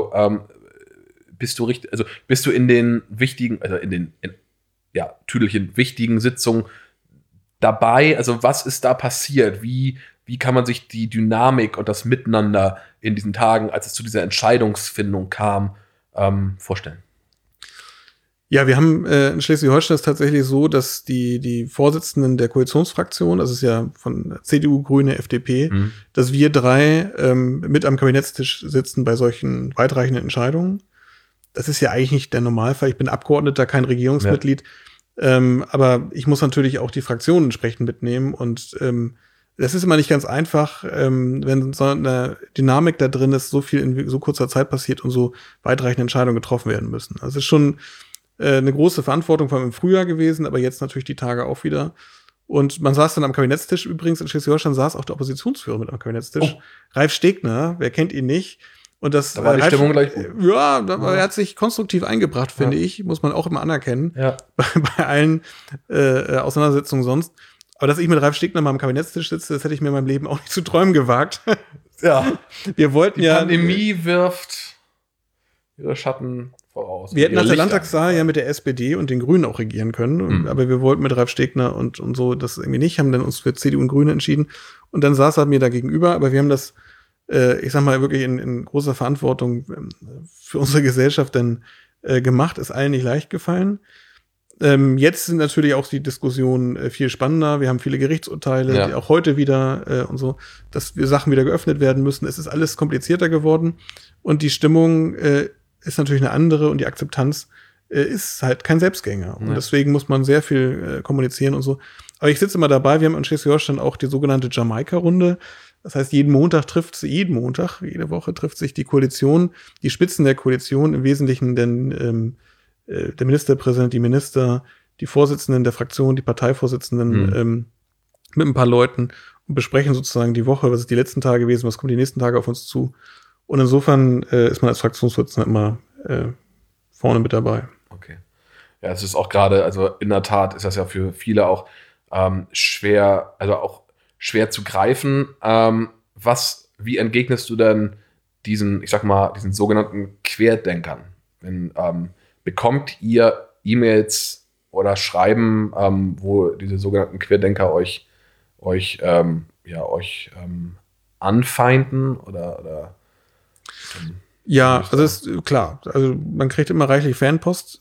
in den wichtigen, Tüdelchen wichtigen Sitzungen dabei? Also was ist da passiert? Wie kann man sich die Dynamik und das Miteinander in diesen Tagen, als es zu dieser Entscheidungsfindung kam, vorstellen? Ja, wir haben in Schleswig-Holstein ist tatsächlich so, dass die Vorsitzenden der Koalitionsfraktion, das ist ja von CDU, Grüne, FDP, dass wir 3 mit am Kabinettstisch sitzen bei solchen weitreichenden Entscheidungen. das ist ja eigentlich nicht der Normalfall. Ich bin Abgeordneter, kein Regierungsmitglied. Aber ich muss natürlich auch die Fraktionen entsprechend mitnehmen. Und das ist immer nicht ganz einfach, wenn so eine Dynamik da drin ist, so viel in so kurzer Zeit passiert und so weitreichende Entscheidungen getroffen werden müssen. Also es ist schon eine große Verantwortung, vor allem im Frühjahr gewesen, aber jetzt natürlich die Tage auch wieder. Und man saß dann am Kabinettstisch, übrigens in Schleswig-Holstein saß auch der Oppositionsführer mit am Kabinettstisch. Oh. Ralf Stegner, wer kennt ihn nicht? Und das da war die Stimmung gleich gut. Ja, er hat sich konstruktiv eingebracht, finde ich. Muss man auch immer anerkennen. Ja. Bei allen Auseinandersetzungen sonst. Aber dass ich mit Ralf Stegner mal am Kabinettstisch sitze, das hätte ich mir in meinem Leben auch nicht zu träumen gewagt. Ja. Wir wollten die Pandemie wirft ihre Schatten voraus. Wir hätten nach der Landtagswahl ja mit der SPD und den Grünen auch regieren können. Aber wir wollten mit Ralf Stegner und so das irgendwie nicht, haben dann uns für CDU und Grüne entschieden. Und dann saß er mir da gegenüber. Aber wir haben das, ich sag mal, wirklich in großer Verantwortung für unsere Gesellschaft dann gemacht. Ist allen nicht leicht gefallen. Jetzt sind natürlich auch die Diskussionen viel spannender. Wir haben viele Gerichtsurteile, die auch heute wieder und so, dass wir Sachen wieder geöffnet werden müssen. Es ist alles komplizierter geworden und die Stimmung ist natürlich eine andere und die Akzeptanz ist halt kein Selbstgänger. Und deswegen muss man sehr viel kommunizieren und so. Aber ich sitze immer dabei. Wir haben in Schleswig-Holstein auch die sogenannte Jamaika-Runde. Das heißt, jede Woche trifft sich die Koalition, die Spitzen der Koalition, im Wesentlichen denn der Ministerpräsident, die Minister, die Vorsitzenden der Fraktion, die Parteivorsitzenden mit ein paar Leuten und besprechen sozusagen die Woche, was ist die letzten Tage gewesen, was kommt die nächsten Tage auf uns zu. Und insofern ist man als Fraktionsvorsitzender immer vorne mit dabei. Okay. Ja, es ist auch gerade, also in der Tat ist das ja für viele auch schwer, also auch schwer zu greifen. Wie entgegnest du denn diesen sogenannten Querdenkern? Bekommt ihr E-Mails oder Schreiben, wo diese sogenannten Querdenker euch anfeinden oder ja, also ist klar. Also man kriegt immer reichlich Fanpost.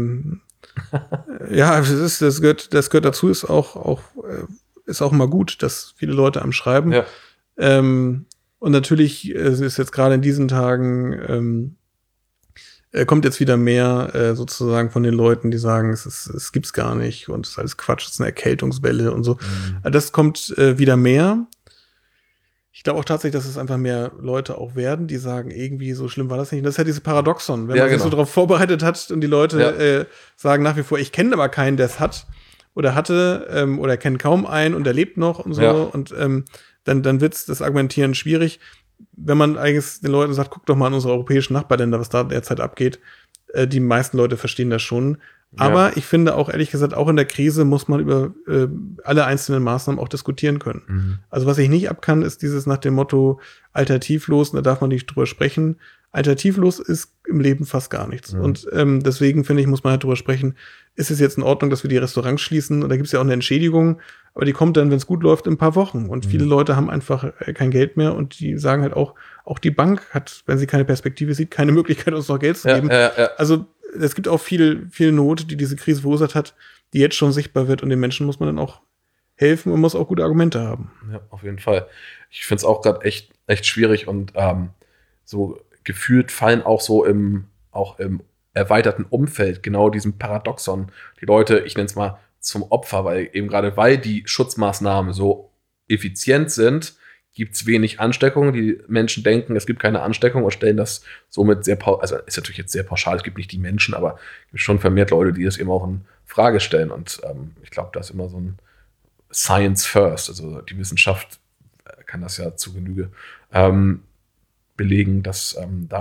Ja, das gehört dazu, ist auch immer gut, dass viele Leute am Schreiben. Ja. Und natürlich ist jetzt gerade in diesen Tagen kommt jetzt wieder mehr sozusagen von den Leuten, die sagen, es gibt's gar nicht und es ist alles Quatsch, es ist eine Erkältungswelle und so. Das kommt wieder mehr. Ich glaube auch tatsächlich, dass es einfach mehr Leute auch werden, die sagen, irgendwie so schlimm war das nicht. Und das ist ja dieses Paradoxon, wenn man sich so darauf vorbereitet hat und die Leute sagen nach wie vor, ich kenne aber keinen, der es hat oder hatte oder kennt kaum einen und der lebt noch und so. Ja. Und dann wird das Argumentieren schwierig. Wenn man eigentlich den Leuten sagt, guck doch mal an unsere europäischen Nachbarländer, was da derzeit abgeht, die meisten Leute verstehen das schon. Aber ich finde auch, ehrlich gesagt, auch in der Krise muss man über alle einzelnen Maßnahmen auch diskutieren können. Also was ich nicht ab kann, ist dieses nach dem Motto alternativlos, da darf man nicht drüber sprechen. Alternativlos ist im Leben fast gar nichts. Und deswegen finde ich, muss man halt drüber sprechen, ist es jetzt in Ordnung, dass wir die Restaurants schließen? Und da gibt es ja auch eine Entschädigung, aber die kommt dann, wenn es gut läuft, in ein paar Wochen. Und viele Leute haben einfach kein Geld mehr und die sagen halt auch die Bank hat, wenn sie keine Perspektive sieht, keine Möglichkeit, uns noch Geld zu geben. Also es gibt auch viel Not, die diese Krise verursacht hat, die jetzt schon sichtbar wird und den Menschen muss man dann auch helfen und muss auch gute Argumente haben. Ja, auf jeden Fall. Ich finde es auch gerade echt schwierig und so gefühlt fallen auch so im erweiterten Umfeld genau diesem Paradoxon die Leute, ich nenne es mal, zum Opfer, weil die Schutzmaßnahmen so effizient sind, gibt es wenig Ansteckung. Die Menschen denken, es gibt keine Ansteckung und stellen das somit also ist natürlich jetzt sehr pauschal, es gibt nicht die Menschen, aber es gibt schon vermehrt Leute, die das eben auch in Frage stellen. Und ich glaube, da ist immer so ein Science first, also die Wissenschaft kann das ja zu Genüge belegen, dass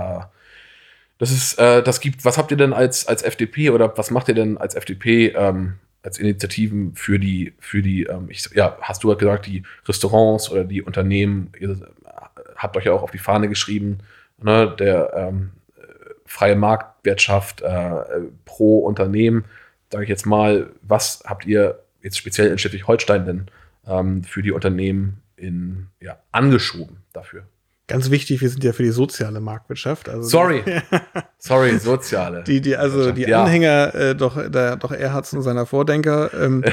das gibt. Was habt ihr denn als FDP oder was macht ihr denn als FDP als Initiativen für die hast du ja gesagt, die Restaurants oder die Unternehmen, ihr habt euch ja auch auf die Fahne geschrieben, ne, der freie Marktwirtschaft pro Unternehmen, sage ich jetzt mal, was habt ihr jetzt speziell in Schleswig-Holstein denn für die Unternehmen angeschoben dafür? Ganz wichtig, wir sind ja für die soziale Marktwirtschaft. Also Sorry, soziale. Die Anhänger doch Erhards und seiner Vordenker.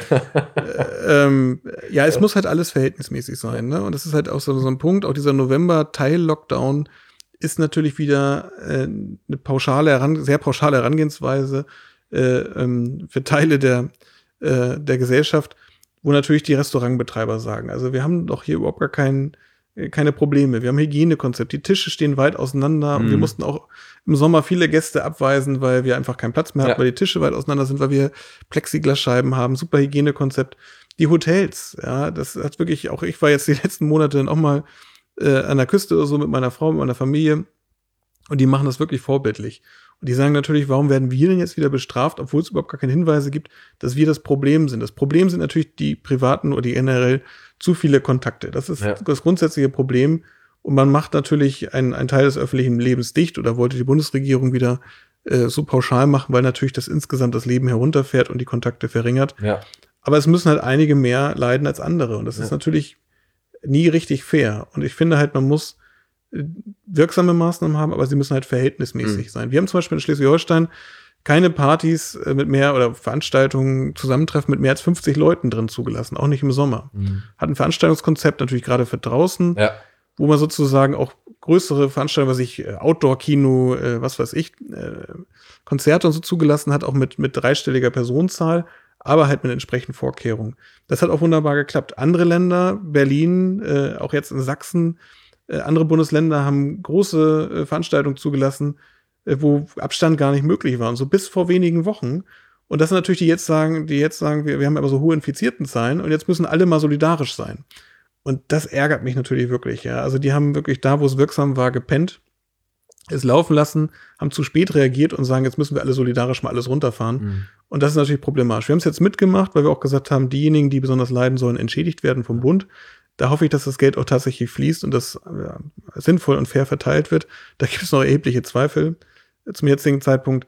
Es muss halt alles verhältnismäßig sein. Ne? Und das ist halt auch so ein Punkt, auch dieser November-Teil-Lockdown ist natürlich wieder eine sehr pauschale Herangehensweise für Teile der Gesellschaft, wo natürlich die Restaurantbetreiber sagen, also wir haben doch hier überhaupt gar keine Probleme. Wir haben Hygienekonzept. Die Tische stehen weit auseinander und wir mussten auch im Sommer viele Gäste abweisen, weil wir einfach keinen Platz mehr hatten, weil die Tische weit auseinander sind, weil wir Plexiglasscheiben haben. Super Hygienekonzept. Die Hotels, ja, das hat wirklich, auch ich war jetzt die letzten Monate dann auch mal an der Küste oder so mit meiner Frau, mit meiner Familie und die machen das wirklich vorbildlich. Und die sagen natürlich, warum werden wir denn jetzt wieder bestraft, obwohl es überhaupt gar keine Hinweise gibt, dass wir das Problem sind. Das Problem sind natürlich die privaten oder die generell zu viele Kontakte. Das ist das grundsätzliche Problem. Und man macht natürlich einen Teil des öffentlichen Lebens dicht oder wollte die Bundesregierung wieder so pauschal machen, weil natürlich das insgesamt das Leben herunterfährt und die Kontakte verringert. Ja. Aber es müssen halt einige mehr leiden als andere. Und das ist natürlich nie richtig fair. Und ich finde halt, man muss wirksame Maßnahmen haben, aber sie müssen halt verhältnismäßig sein. Wir haben zum Beispiel in Schleswig-Holstein keine Partys mit mehr oder Veranstaltungen, Zusammentreffen mit mehr als 50 Leuten drin zugelassen, auch nicht im Sommer. Hat ein Veranstaltungskonzept natürlich gerade für draußen, wo man sozusagen auch größere Veranstaltungen, was ich Outdoor-Kino, was weiß ich, Konzerte und so zugelassen hat, auch mit dreistelliger Personenzahl, aber halt mit entsprechenden Vorkehrungen. Das hat auch wunderbar geklappt. Andere Länder, Berlin, auch jetzt in Sachsen, andere Bundesländer haben große Veranstaltungen zugelassen, wo Abstand gar nicht möglich war. Und so bis vor wenigen Wochen. Und das sind natürlich die jetzt sagen, wir haben aber so hohe Infiziertenzahlen und jetzt müssen alle mal solidarisch sein. Und das ärgert mich natürlich wirklich. Ja. Also die haben wirklich da, wo es wirksam war, gepennt, es laufen lassen, haben zu spät reagiert und sagen, jetzt müssen wir alle solidarisch mal alles runterfahren. Und das ist natürlich problematisch. Wir haben es jetzt mitgemacht, weil wir auch gesagt haben, diejenigen, die besonders leiden, sollen entschädigt werden vom Bund. Da hoffe ich, dass das Geld auch tatsächlich fließt und das sinnvoll und fair verteilt wird. Da gibt es noch erhebliche Zweifel zum jetzigen Zeitpunkt.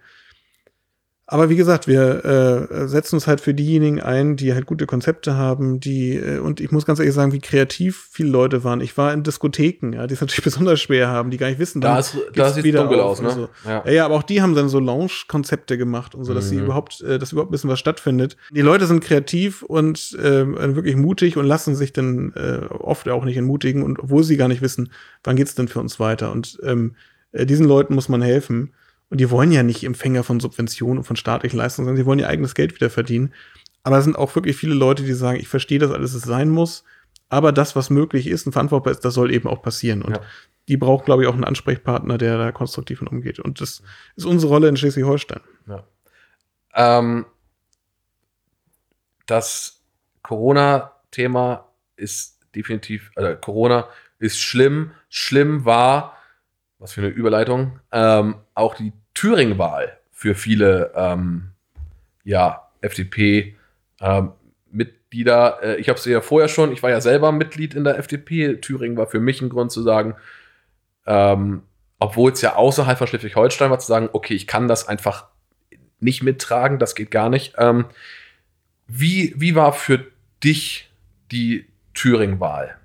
Aber wie gesagt, wir setzen uns halt für diejenigen ein, die halt gute Konzepte haben, und ich muss ganz ehrlich sagen, wie kreativ viele Leute waren. Ich war in Diskotheken, ja, die es natürlich besonders schwer haben, die gar nicht wissen, da sieht es dunkel aus, ne? So. Ja, aber auch die haben dann so Lounge-Konzepte gemacht und so, dass sie überhaupt wissen, was stattfindet. Die Leute sind kreativ und wirklich mutig und lassen sich dann oft auch nicht entmutigen, und obwohl sie gar nicht wissen, wann geht's denn für uns weiter. Und diesen Leuten muss man helfen. Und die wollen ja nicht Empfänger von Subventionen und von staatlichen Leistungen, sondern sie wollen ihr eigenes Geld wieder verdienen. Aber es sind auch wirklich viele Leute, die sagen, ich verstehe, dass alles es sein muss, aber das, was möglich ist und verantwortbar ist, das soll eben auch passieren. Und die braucht, glaube ich, auch einen Ansprechpartner, der da konstruktiv mit umgeht. Und das ist unsere Rolle in Schleswig-Holstein. Das Corona-Thema ist definitiv, Corona ist schlimm. Schlimm war, was für eine Überleitung, auch die Thüringen-Wahl für viele FDP-Mitglieder. Ich habe es ja vorher schon, ich war ja selber Mitglied in der FDP. Thüringen war für mich ein Grund zu sagen, obwohl es ja außerhalb von Schleswig-Holstein war, zu sagen, okay, ich kann das einfach nicht mittragen, das geht gar nicht. Wie war für dich die Thüringen-Wahl?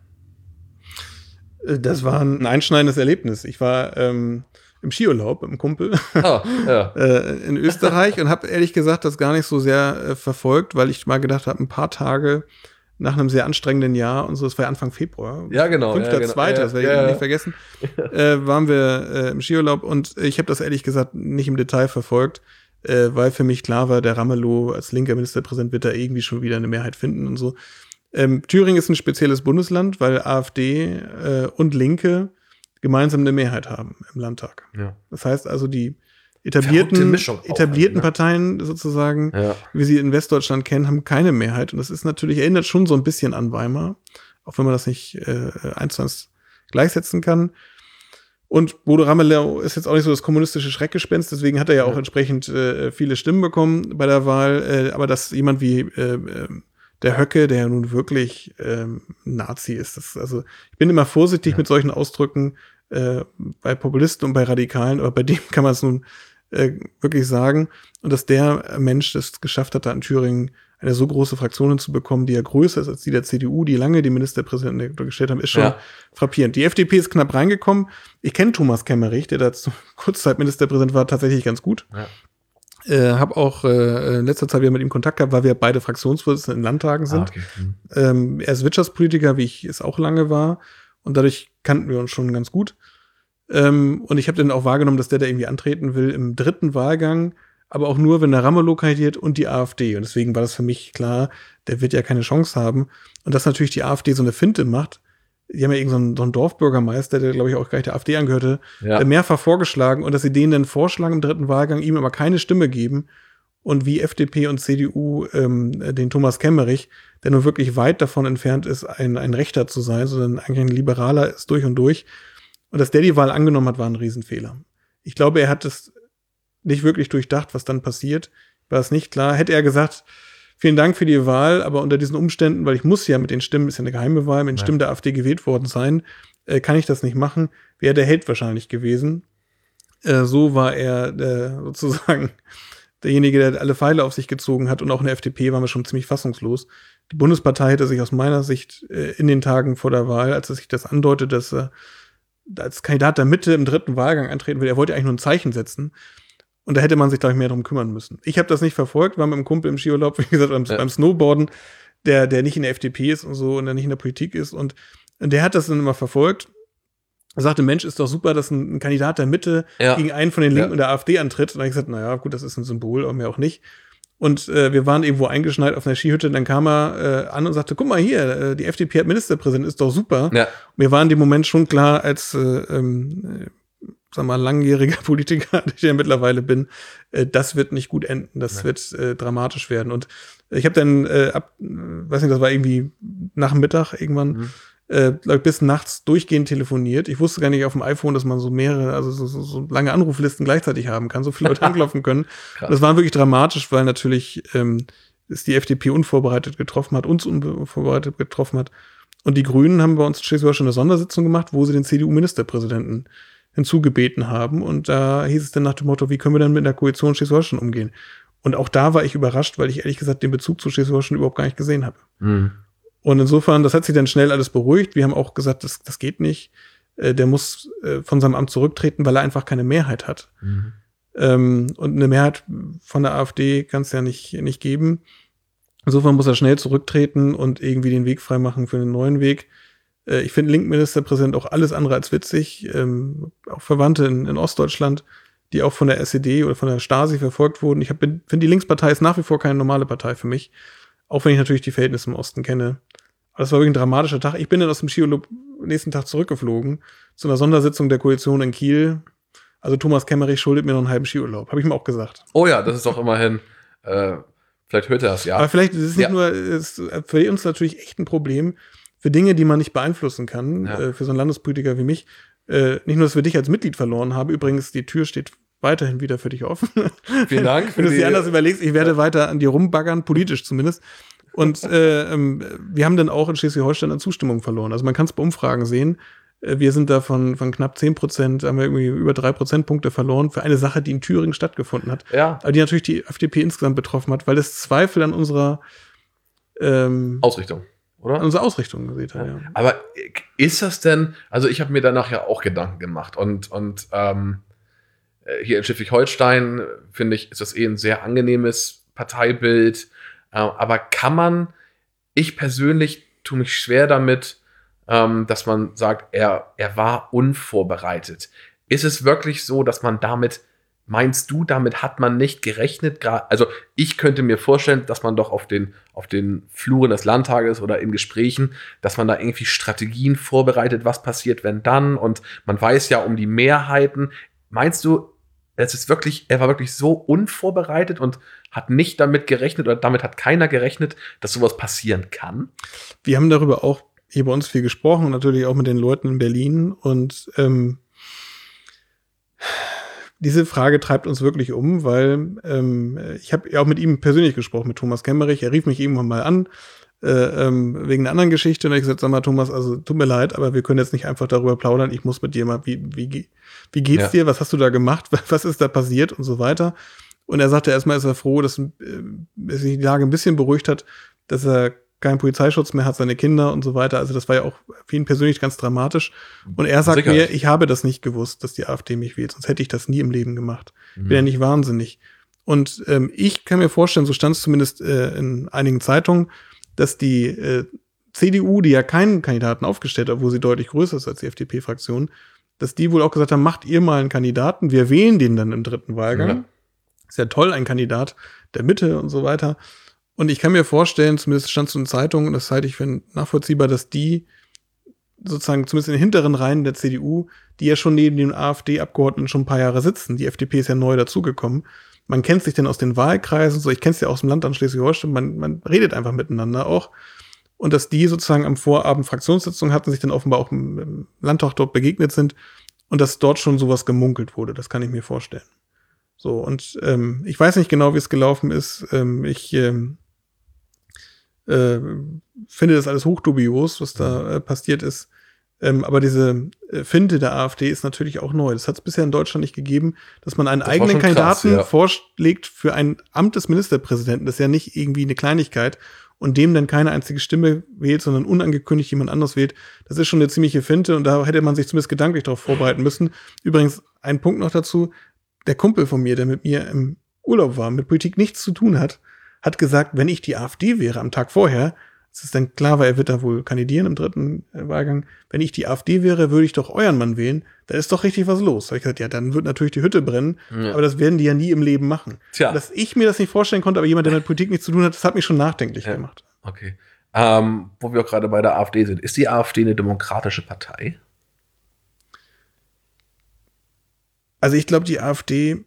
Das war ein einschneidendes Erlebnis. Ich war im Skiurlaub mit einem Kumpel in Österreich und habe ehrlich gesagt das gar nicht so sehr verfolgt, weil ich mal gedacht habe, ein paar Tage nach einem sehr anstrengenden Jahr und so, das war ja Anfang Februar. Ja, genau. 5.2., das werde ich nicht vergessen, waren wir im Skiurlaub und ich habe das ehrlich gesagt nicht im Detail verfolgt, weil für mich klar war, der Ramelow als linker Ministerpräsident wird da irgendwie schon wieder eine Mehrheit finden und so. Thüringen ist ein spezielles Bundesland, weil AfD und Linke gemeinsam eine Mehrheit haben im Landtag. Ja. Das heißt also, die etablierten Parteien sozusagen, wie sie in Westdeutschland kennen, haben keine Mehrheit. Und das ist natürlich, erinnert schon so ein bisschen an Weimar, auch wenn man das nicht 1:1 gleichsetzen kann. Und Bodo Ramelow ist jetzt auch nicht so das kommunistische Schreckgespenst, deswegen hat er ja auch entsprechend viele Stimmen bekommen bei der Wahl. Aber dass jemand wie der Höcke, der ja nun wirklich Nazi ist. Also ich bin immer vorsichtig mit solchen Ausdrücken bei Populisten und bei Radikalen, aber bei dem kann man es nun wirklich sagen. Und dass der Mensch das geschafft hat, da in Thüringen eine so große Fraktion zu bekommen, die ja größer ist als die der CDU, die lange die Ministerpräsidenten gestellt haben, ist schon frappierend. Die FDP ist knapp reingekommen. Ich kenne Thomas Kemmerich, der da kurzzeit Ministerpräsident war, tatsächlich ganz gut. Ja. Habe auch in letzter Zeit wieder mit ihm Kontakt gehabt, weil wir beide Fraktionsvorsitzende in Landtagen sind. Okay. Er ist Wirtschaftspolitiker, wie ich es auch lange war. Und dadurch kannten wir uns schon ganz gut. Und ich habe dann auch wahrgenommen, dass der da irgendwie antreten will im 3. Wahlgang, aber auch nur, wenn der Ramelow kandidiert und die AfD. Und deswegen war das für mich klar, der wird ja keine Chance haben. Und dass natürlich die AfD so eine Finte macht. Die haben ja irgend so einen Dorfbürgermeister, der, glaube ich, auch gleich der AfD angehörte, mehrfach vorgeschlagen. Und dass sie denen dann vorschlagen im 3. Wahlgang, ihm aber keine Stimme geben. Und wie FDP und CDU den Thomas Kemmerich, der nun wirklich weit davon entfernt ist, ein Rechter zu sein, sondern eigentlich ein Liberaler ist durch und durch. Und dass der die Wahl angenommen hat, war ein Riesenfehler. Ich glaube, er hat es nicht wirklich durchdacht, was dann passiert. War es nicht klar. Hätte er gesagt, vielen Dank für die Wahl, aber unter diesen Umständen, weil ich muss ja mit den Stimmen, ist ja eine geheime Wahl, mit den Stimmen der AfD gewählt worden sein, kann ich das nicht machen. Wäre der Held wahrscheinlich gewesen. So war er sozusagen derjenige, der alle Pfeile auf sich gezogen hat. Und auch in der FDP waren wir schon ziemlich fassungslos. Die Bundespartei hätte sich aus meiner Sicht in den Tagen vor der Wahl, als er sich das andeutet, dass er als Kandidat der Mitte im 3. Wahlgang antreten will, er wollte eigentlich nur ein Zeichen setzen. Und da hätte man sich, glaube ich, mehr darum kümmern müssen. Ich habe das nicht verfolgt, war mit einem Kumpel im Skiurlaub, wie gesagt, beim Snowboarden, der nicht in der FDP ist und so und der nicht in der Politik ist. Und der hat das dann immer verfolgt. Er sagte, Mensch, ist doch super, dass ein Kandidat der Mitte gegen einen von den Linken und der AfD antritt. Und dann habe ich gesagt, naja, gut, das ist ein Symbol, aber mehr auch nicht. Und wir waren irgendwo eingeschneit auf einer Skihütte, und dann kam er an und sagte, guck mal hier, die FDP hat Ministerpräsident, ist doch super. Ja. Mir war in dem Moment schon klar, als sag mal, langjähriger Politiker, der ich ja mittlerweile bin, das wird nicht gut enden, das wird dramatisch werden. Und ich habe dann weiß nicht, das war irgendwie nach dem Mittag irgendwann, bis nachts durchgehend telefoniert. Ich wusste gar nicht auf dem iPhone, dass man so mehrere, also so lange Anruflisten gleichzeitig haben kann, so viele Leute anklopfen können. Das war wirklich dramatisch, weil natürlich es die FDP unvorbereitet getroffen hat, uns unvorbereitet getroffen hat. Und die Grünen haben bei uns in Schleswig-Holstein eine Sondersitzung gemacht, wo sie den CDU-Ministerpräsidenten hinzugebeten haben. Und da hieß es dann nach dem Motto, wie können wir denn mit der Koalition Schleswig-Holstein umgehen? Und auch da war ich überrascht, weil ich ehrlich gesagt den Bezug zu Schleswig-Holstein überhaupt gar nicht gesehen habe. Mhm. Und insofern, das hat sich dann schnell alles beruhigt. Wir haben auch gesagt, das geht nicht. Der muss von seinem Amt zurücktreten, weil er einfach keine Mehrheit hat. Mhm. Und eine Mehrheit von der AfD kann es ja nicht geben. Insofern muss er schnell zurücktreten und irgendwie den Weg freimachen für einen neuen Weg. Ich finde Link-Ministerpräsident auch alles andere als witzig. Auch Verwandte in Ostdeutschland, die auch von der SED oder von der Stasi verfolgt wurden. Ich finde, die Linkspartei ist nach wie vor keine normale Partei für mich. Auch wenn ich natürlich die Verhältnisse im Osten kenne. Aber das war wirklich ein dramatischer Tag. Ich bin dann aus dem Skiurlaub nächsten Tag zurückgeflogen zu einer Sondersitzung der Koalition in Kiel. Also Thomas Kemmerich schuldet mir noch einen halben Skiurlaub. Habe ich ihm auch gesagt. Oh ja, das ist doch immerhin, vielleicht hört er das, ja. Aber vielleicht ist es nicht nur, ist für uns natürlich echt ein Problem, für Dinge, die man nicht beeinflussen kann, für so einen Landespolitiker wie mich. Nicht nur, dass wir dich als Mitglied verloren haben. Übrigens, die Tür steht weiterhin wieder für dich offen. Vielen Dank. Wenn du es dir anders überlegst, ich werde weiter an dir rumbaggern, politisch zumindest. Und wir haben dann auch in Schleswig-Holstein an Zustimmung verloren. Also man kann es bei Umfragen sehen. Wir sind da von knapp 10%, haben wir irgendwie über 3 Prozentpunkte verloren für eine Sache, die in Thüringen stattgefunden hat. Ja. Aber die natürlich die FDP insgesamt betroffen hat, weil es Zweifel an unserer Ausrichtung, oder? An unserer Ausrichtung gesehen hat, ja. Aber ist das denn, also ich habe mir danach ja auch Gedanken gemacht und hier in Schleswig-Holstein, finde ich, ist das ein sehr angenehmes Parteibild. Aber ich persönlich tue mich schwer damit, dass man sagt, er war unvorbereitet. Ist es wirklich so, dass man meinst du, damit hat man nicht gerechnet? Also ich könnte mir vorstellen, dass man doch auf den Fluren des Landtages oder in Gesprächen, dass man da irgendwie Strategien vorbereitet, was passiert, wenn dann, und man weiß ja um die Mehrheiten. Meinst du, er war wirklich so unvorbereitet und hat nicht damit gerechnet oder damit hat keiner gerechnet, dass sowas passieren kann? Wir haben darüber auch hier bei uns viel gesprochen und natürlich auch mit den Leuten in Berlin und diese Frage treibt uns wirklich um, weil ich habe ja auch mit ihm persönlich gesprochen, mit Thomas Kemmerich. Er rief mich irgendwann mal an, wegen einer anderen Geschichte, und ich gesagt, sag mal, Thomas, also tut mir leid, aber wir können jetzt nicht einfach darüber plaudern. Ich muss mit dir mal, wie geht's dir? Was hast du da gemacht? Was ist da passiert? Und so weiter. Und er sagte, erstmal ist er froh, dass sich die Lage ein bisschen beruhigt hat, dass er keinen Polizeischutz mehr hat, seine Kinder und so weiter. Also das war ja auch für ihn persönlich ganz dramatisch. Und er sagt mir, ich habe das nicht gewusst, dass die AfD mich wählt, sonst hätte ich das nie im Leben gemacht. Bin ja nicht wahnsinnig. Und ich kann mir vorstellen, so stand es zumindest in einigen Zeitungen, dass die CDU, die ja keinen Kandidaten aufgestellt hat, obwohl sie deutlich größer ist als die FDP-Fraktion, dass die wohl auch gesagt haben, macht ihr mal einen Kandidaten, wir wählen den dann im 3. Wahlgang. Ja. Ist ja toll, ein Kandidat der Mitte und so weiter. Und ich kann mir vorstellen, zumindest stand es in Zeitungen, und das halte ich für nachvollziehbar, dass die sozusagen zumindest in den hinteren Reihen der CDU, die ja schon neben den AfD-Abgeordneten schon ein paar Jahre sitzen, die FDP ist ja neu dazugekommen, man kennt sich denn aus den Wahlkreisen, so ich kenne es ja aus dem Land an Schleswig-Holstein, man redet einfach miteinander auch. Und dass die sozusagen am Vorabend Fraktionssitzungen hatten, sich dann offenbar auch im Landtag dort begegnet sind und dass dort schon sowas gemunkelt wurde, das kann ich mir vorstellen. So, und ich weiß nicht genau, wie es gelaufen ist. Ich finde das alles hochdubios, was da passiert ist. Aber diese Finte der AfD ist natürlich auch neu. Das hat es bisher in Deutschland nicht gegeben, dass man einen eigenen Kandidaten vorschlägt für ein Amt des Ministerpräsidenten. Das ist ja nicht irgendwie eine Kleinigkeit. Und dem dann keine einzige Stimme wählt, sondern unangekündigt jemand anderes wählt. Das ist schon eine ziemliche Finte und da hätte man sich zumindest gedanklich darauf vorbereiten müssen. Übrigens, ein Punkt noch dazu. Der Kumpel von mir, der mit mir im Urlaub war, mit Politik nichts zu tun hat, hat gesagt, wenn ich die AfD wäre am Tag vorher, es ist dann klar, weil er wird da wohl kandidieren im 3. Wahlgang, wenn ich die AfD wäre, würde ich doch euren Mann wählen. Da ist doch richtig was los. Da habe ich gesagt, ja, dann wird natürlich die Hütte brennen, aber das werden die ja nie im Leben machen. Tja. Dass ich mir das nicht vorstellen konnte, aber jemand, der mit Politik nichts zu tun hat, das hat mich schon nachdenklich gemacht. Okay. Wo wir auch gerade bei der AfD sind. Ist die AfD eine demokratische Partei? Also ich glaube, die AfD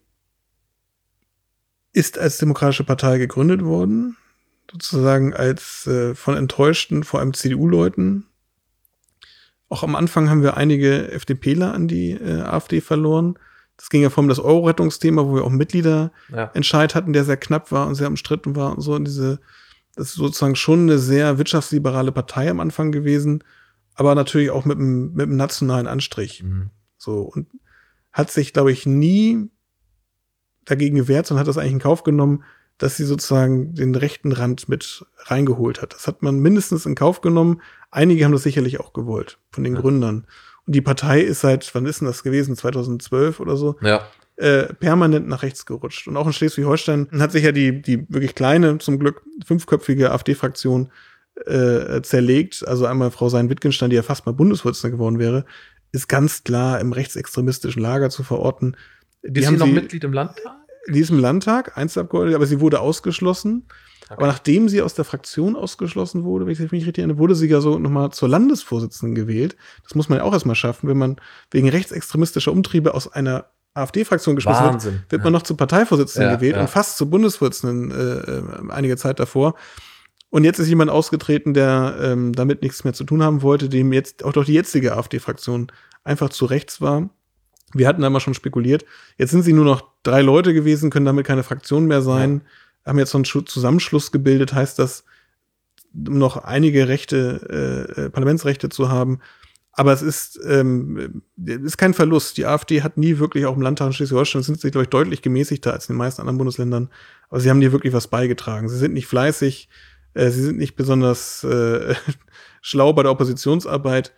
ist als demokratische Partei gegründet worden, sozusagen als von enttäuschten, vor allem CDU-Leuten. Auch am Anfang haben wir einige FDPler an die AfD verloren. Das ging ja vor allem das Euro-Rettungsthema, wo wir auch einen Mitgliederentscheid hatten, der sehr knapp war und sehr umstritten war und so. Und das ist sozusagen schon eine sehr wirtschaftsliberale Partei am Anfang gewesen, aber natürlich auch mit einem nationalen Anstrich. Mhm. So, und hat sich, glaube ich, nie dagegen gewehrt, sondern hat das eigentlich in Kauf genommen, dass sie sozusagen den rechten Rand mit reingeholt hat. Das hat man mindestens in Kauf genommen. Einige haben das sicherlich auch gewollt, von den Gründern. Und die Partei ist seit, wann ist denn das gewesen? 2012 oder so? Ja. Permanent nach rechts gerutscht. Und auch in Schleswig-Holstein hat sich ja die wirklich kleine, zum Glück 5-köpfige AfD-Fraktion zerlegt. Also einmal Frau Sein-Wittgenstein, die ja fast mal Bundesvorsitzende geworden wäre, ist ganz klar im rechtsextremistischen Lager zu verorten. Ist sie noch Mitglied im Landtag? Die ist im Landtag, Einzelabgeordnete, aber sie wurde ausgeschlossen. Okay. Aber nachdem sie aus der Fraktion ausgeschlossen wurde, wenn ich mich richtig erinnere, wurde sie ja so nochmal zur Landesvorsitzenden gewählt. Das muss man ja auch erstmal schaffen, wenn man wegen rechtsextremistischer Umtriebe aus einer AfD-Fraktion geschlossen wird man noch zur Parteivorsitzenden gewählt und fast zur Bundesvorsitzenden einige Zeit davor. Und jetzt ist jemand ausgetreten, der damit nichts mehr zu tun haben wollte, dem jetzt auch doch die jetzige AfD-Fraktion einfach zu rechts war. Wir hatten da mal schon spekuliert. Jetzt sind sie nur noch 3 Leute gewesen, können damit keine Fraktion mehr sein. Haben jetzt so einen Zusammenschluss gebildet, heißt das, um noch einige Rechte, Parlamentsrechte zu haben. Aber es ist kein Verlust. Die AfD hat nie wirklich, auch im Landtag in Schleswig-Holstein, sind sie, glaube ich, deutlich gemäßigter als in den meisten anderen Bundesländern. Aber sie haben nie wirklich was beigetragen. Sie sind nicht fleißig, sie sind nicht besonders schlau bei der Oppositionsarbeit.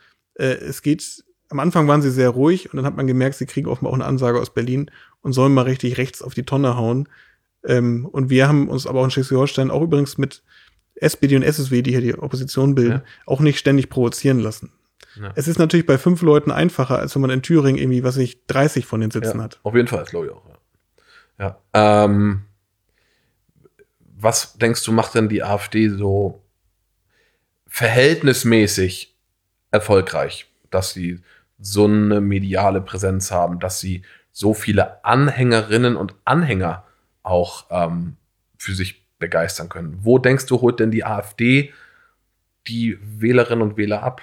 Am Anfang waren sie sehr ruhig und dann hat man gemerkt, sie kriegen offenbar auch eine Ansage aus Berlin und sollen mal richtig rechts auf die Tonne hauen. Und wir haben uns aber auch in Schleswig-Holstein, auch übrigens mit SPD und SSW, die hier die Opposition bilden, auch nicht ständig provozieren lassen. Ja. Es ist natürlich bei 5 Leuten einfacher, als wenn man in Thüringen irgendwie, 30 von den Sitzen hat. Auf jeden Fall, das glaube ich auch. Ja. Was denkst du, macht denn die AfD so verhältnismäßig erfolgreich, dass sie so eine mediale Präsenz haben, dass sie so viele Anhängerinnen und Anhänger auch für sich begeistern können? Wo denkst du, holt denn die AfD die Wählerinnen und Wähler ab?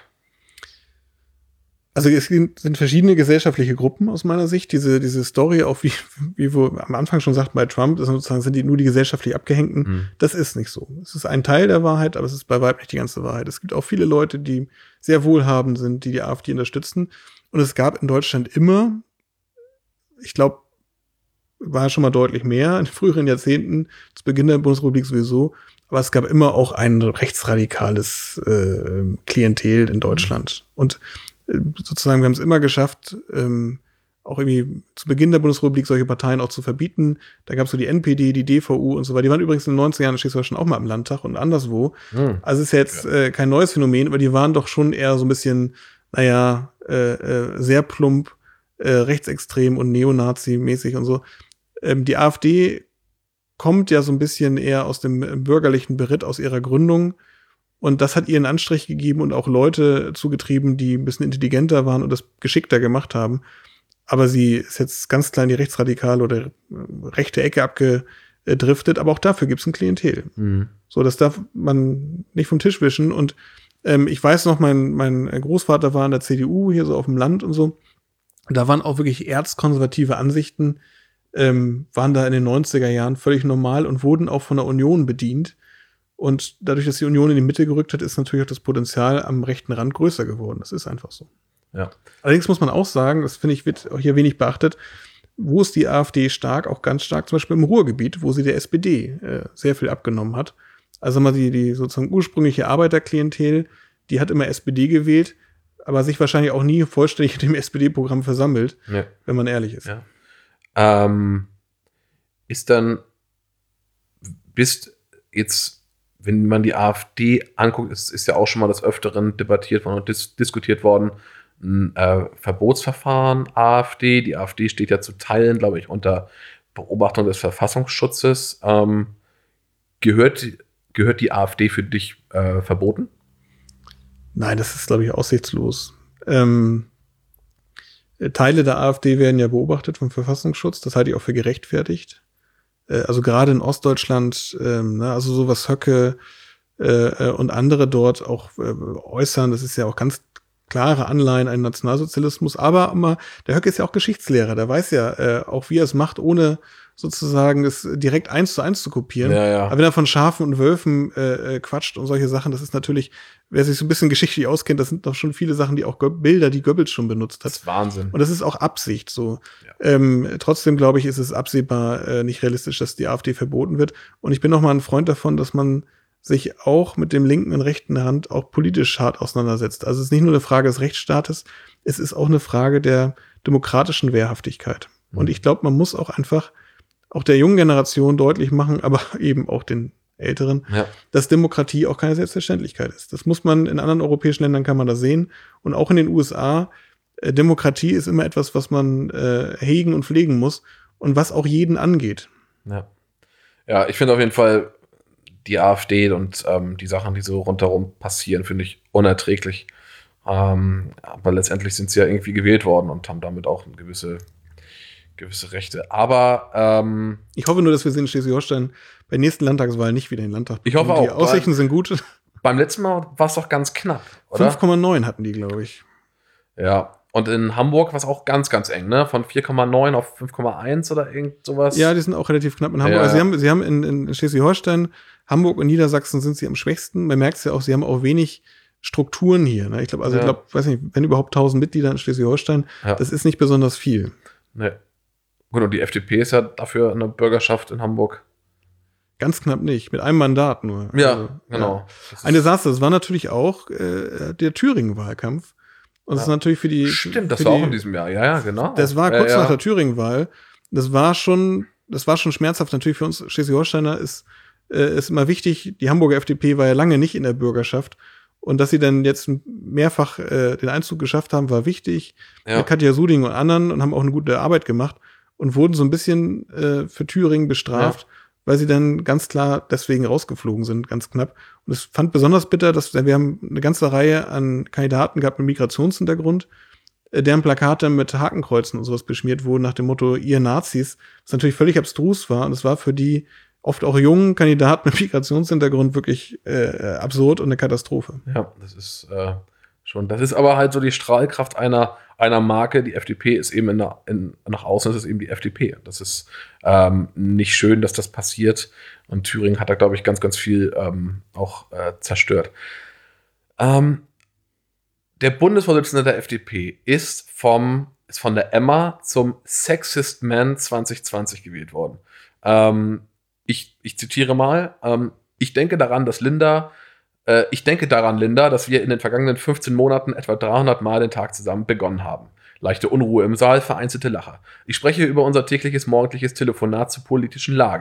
Also es sind verschiedene gesellschaftliche Gruppen aus meiner Sicht. Diese Story, auch wie wir am Anfang schon sagten bei Trump, ist sozusagen, sind die nur die gesellschaftlich Abgehängten. Das ist nicht so. Es ist ein Teil der Wahrheit, aber es ist bei weitem nicht die ganze Wahrheit. Es gibt auch viele Leute, die sehr wohlhabend sind, die AfD unterstützen. Und es gab in Deutschland immer, ich glaube, war schon mal deutlich mehr in früheren Jahrzehnten, zu Beginn der Bundesrepublik sowieso, aber es gab immer auch ein rechtsradikales Klientel in Deutschland. Und sozusagen, wir haben es immer geschafft, auch irgendwie zu Beginn der Bundesrepublik solche Parteien auch zu verbieten. Da gab es so die NPD, die DVU und so weiter. Die waren übrigens in den 90er Jahren in Schleswig-Holstein auch mal im Landtag und anderswo. Also ist ja jetzt kein neues Phänomen, aber die waren doch schon eher so ein bisschen, sehr plump rechtsextrem und Neonazi-mäßig und so. Die AfD kommt ja so ein bisschen eher aus dem bürgerlichen Beritt aus ihrer Gründung. Und das hat ihr einen Anstrich gegeben und auch Leute zugetrieben, die ein bisschen intelligenter waren und das geschickter gemacht haben. Aber sie ist jetzt ganz klar in die rechtsradikale oder rechte Ecke abgedriftet. Aber auch dafür gibt es ein Klientel. Mhm. So, das darf man nicht vom Tisch wischen. Und ich weiß noch, mein Großvater war in der CDU hier so auf dem Land und so. Da waren auch wirklich erzkonservative Ansichten, waren da in den 90er Jahren völlig normal und wurden auch von der Union bedient. Und dadurch, dass die Union in die Mitte gerückt hat, ist natürlich auch das Potenzial am rechten Rand größer geworden. Das ist einfach so. Ja. Allerdings muss man auch sagen, das finde ich, wird auch hier wenig beachtet, wo ist die AfD stark, auch ganz stark, zum Beispiel im Ruhrgebiet, wo sie der SPD sehr viel abgenommen hat. Also mal die sozusagen ursprüngliche Arbeiterklientel, die hat immer SPD gewählt, aber sich wahrscheinlich auch nie vollständig in dem SPD-Programm versammelt, wenn man ehrlich ist. Ja. Bist jetzt, wenn man die AfD anguckt, ist ja auch schon mal des Öfteren debattiert worden und diskutiert worden, ein Verbotsverfahren AfD. Die AfD steht ja zu Teilen, glaube ich, unter Beobachtung des Verfassungsschutzes. Gehört die AfD für dich verboten? Nein, das ist, glaube ich, aussichtslos. Teile der AfD werden ja beobachtet vom Verfassungsschutz. Das halte ich auch für gerechtfertigt. Also gerade in Ostdeutschland, also sowas Höcke und andere dort auch äußern, das ist ja auch ganz klare Anleihen an Nationalsozialismus. Aber der Höcke ist ja auch Geschichtslehrer. Der weiß ja auch, wie er es macht, ohne sozusagen es direkt 1:1 zu kopieren. Ja. Aber wenn er von Schafen und Wölfen quatscht und solche Sachen, das ist natürlich, wer sich so ein bisschen geschichtlich auskennt, das sind doch schon viele Sachen, die auch Bilder, die Goebbels schon benutzt hat. Das ist Wahnsinn. Und das ist auch Absicht so. Ja. Trotzdem, glaube ich, ist es absehbar nicht realistisch, dass die AfD verboten wird. Und ich bin noch mal ein Freund davon, dass man sich auch mit dem linken und rechten Hand auch politisch hart auseinandersetzt. Also es ist nicht nur eine Frage des Rechtsstaates, es ist auch eine Frage der demokratischen Wehrhaftigkeit. Mhm. Und ich glaube, man muss auch einfach auch der jungen Generation deutlich machen, aber eben auch den Älteren, dass Demokratie auch keine Selbstverständlichkeit ist. Das muss man, in anderen europäischen Ländern kann man das sehen. Und auch in den USA, Demokratie ist immer etwas, was man hegen und pflegen muss und was auch jeden angeht. Ja, ich finde auf jeden Fall die AfD und die Sachen, die so rundherum passieren, finde ich unerträglich. Aber letztendlich sind sie ja irgendwie gewählt worden und haben damit auch eine gewisse Rechte. Aber ich hoffe nur, dass wir sie in Schleswig-Holstein bei der nächsten Landtagswahl nicht wieder in den Landtag bekommen. Ich hoffe auch. Die Aussichten sind gut. Beim letzten Mal war es doch ganz knapp, oder? 5,9 hatten die, glaube ich. Ja, und in Hamburg war es auch ganz, ganz eng, ne? Von 4,9 auf 5,1 oder irgend sowas. Ja, die sind auch relativ knapp in Hamburg. Ja. Also sie haben in Schleswig-Holstein, Hamburg und Niedersachsen sind sie am schwächsten. Man merkt es ja auch, sie haben auch wenig Strukturen hier. Ne? Ich glaube, weiß nicht, wenn überhaupt 1000 Mitglieder in Schleswig-Holstein, das ist nicht besonders viel. Ne. Gut, und die FDP ist ja dafür eine Bürgerschaft in Hamburg. Ganz knapp nicht, mit einem Mandat nur. Ja, also, genau. Ja. Ein Desaster. Das war natürlich auch der Thüringen-Wahlkampf. Und das ist natürlich für die. Stimmt, das war auch in diesem Jahr. Ja, genau. Das war kurz nach der Thüringen-Wahl. Das war schon schmerzhaft. Natürlich für uns Schleswig-Holsteiner ist immer wichtig. Die Hamburger FDP war ja lange nicht in der Bürgerschaft. Und dass sie dann jetzt mehrfach den Einzug geschafft haben, war wichtig. Mit Katja Suding und anderen und haben auch eine gute Arbeit gemacht und wurden so ein bisschen für Thüringen bestraft, weil sie dann ganz klar deswegen rausgeflogen sind, ganz knapp. Und es fand besonders bitter, dass wir haben eine ganze Reihe an Kandidaten gehabt mit Migrationshintergrund, deren Plakate mit Hakenkreuzen und sowas beschmiert wurden nach dem Motto, ihr Nazis, was natürlich völlig abstrus war. Und es war für die oft auch jungen Kandidaten mit Migrationshintergrund wirklich absurd und eine Katastrophe. Ja, das ist schon. Das ist aber halt so die Strahlkraft einer Marke. Die FDP ist eben nach außen ist es eben die FDP. Das ist nicht schön, dass das passiert. Und Thüringen hat da, glaube ich, ganz, ganz viel auch zerstört. Der Bundesvorsitzende der FDP ist von der Emma zum Sexist Man 2020 gewählt worden. Ich zitiere mal. Ich denke daran, Linda, dass wir in den vergangenen 15 Monaten etwa 300 Mal den Tag zusammen begonnen haben. Leichte Unruhe im Saal, vereinzelte Lacher. Ich spreche über unser tägliches morgendliches Telefonat zur politischen Lage. ...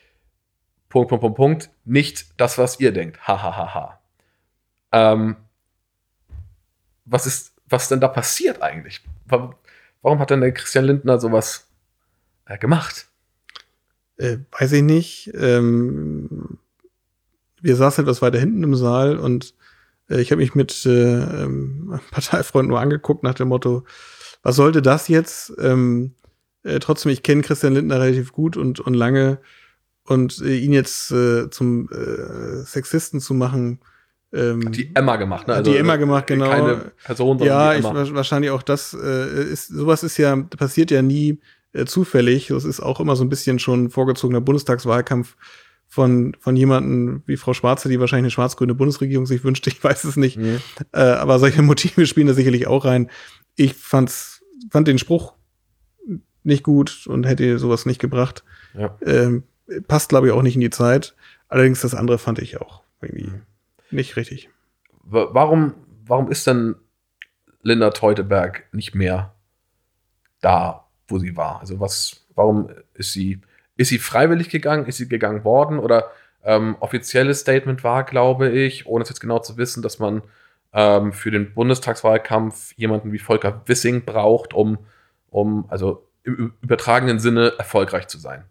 Nicht das, was ihr denkt. Ha. Was ist denn da passiert eigentlich? Warum hat denn der Christian Lindner sowas gemacht? Weiß ich nicht. Wir saßen etwas weiter hinten im Saal und ich habe mich mit Parteifreunden nur angeguckt nach dem Motto, was sollte das jetzt? Trotzdem, ich kenne Christian Lindner relativ gut und lange und ihn jetzt zum Sexisten zu machen. Hat die Emma gemacht, ne? Also, die Emma gemacht, genau. Keine Person, sondern ja, die Emma. Wahrscheinlich auch das sowas passiert ja nie zufällig. Das ist auch immer so ein bisschen schon vorgezogener Bundestagswahlkampf von jemandem wie Frau Schwarze, die wahrscheinlich eine schwarz-grüne Bundesregierung sich wünscht. Ich weiß es nicht. Mhm. Aber solche Motive spielen da sicherlich auch rein. Ich fand den Spruch nicht gut und hätte sowas nicht gebracht. Ja. Passt, glaube ich, auch nicht in die Zeit. Allerdings das andere fand ich auch irgendwie nicht richtig. Warum ist denn Linda Teuteberg nicht mehr da, wo sie war? Also warum ist sie freiwillig gegangen? Ist sie gegangen worden? Oder offizielles Statement war, glaube ich, ohne es jetzt genau zu wissen, dass man für den Bundestagswahlkampf jemanden wie Volker Wissing braucht, um also im übertragenen Sinne erfolgreich zu sein.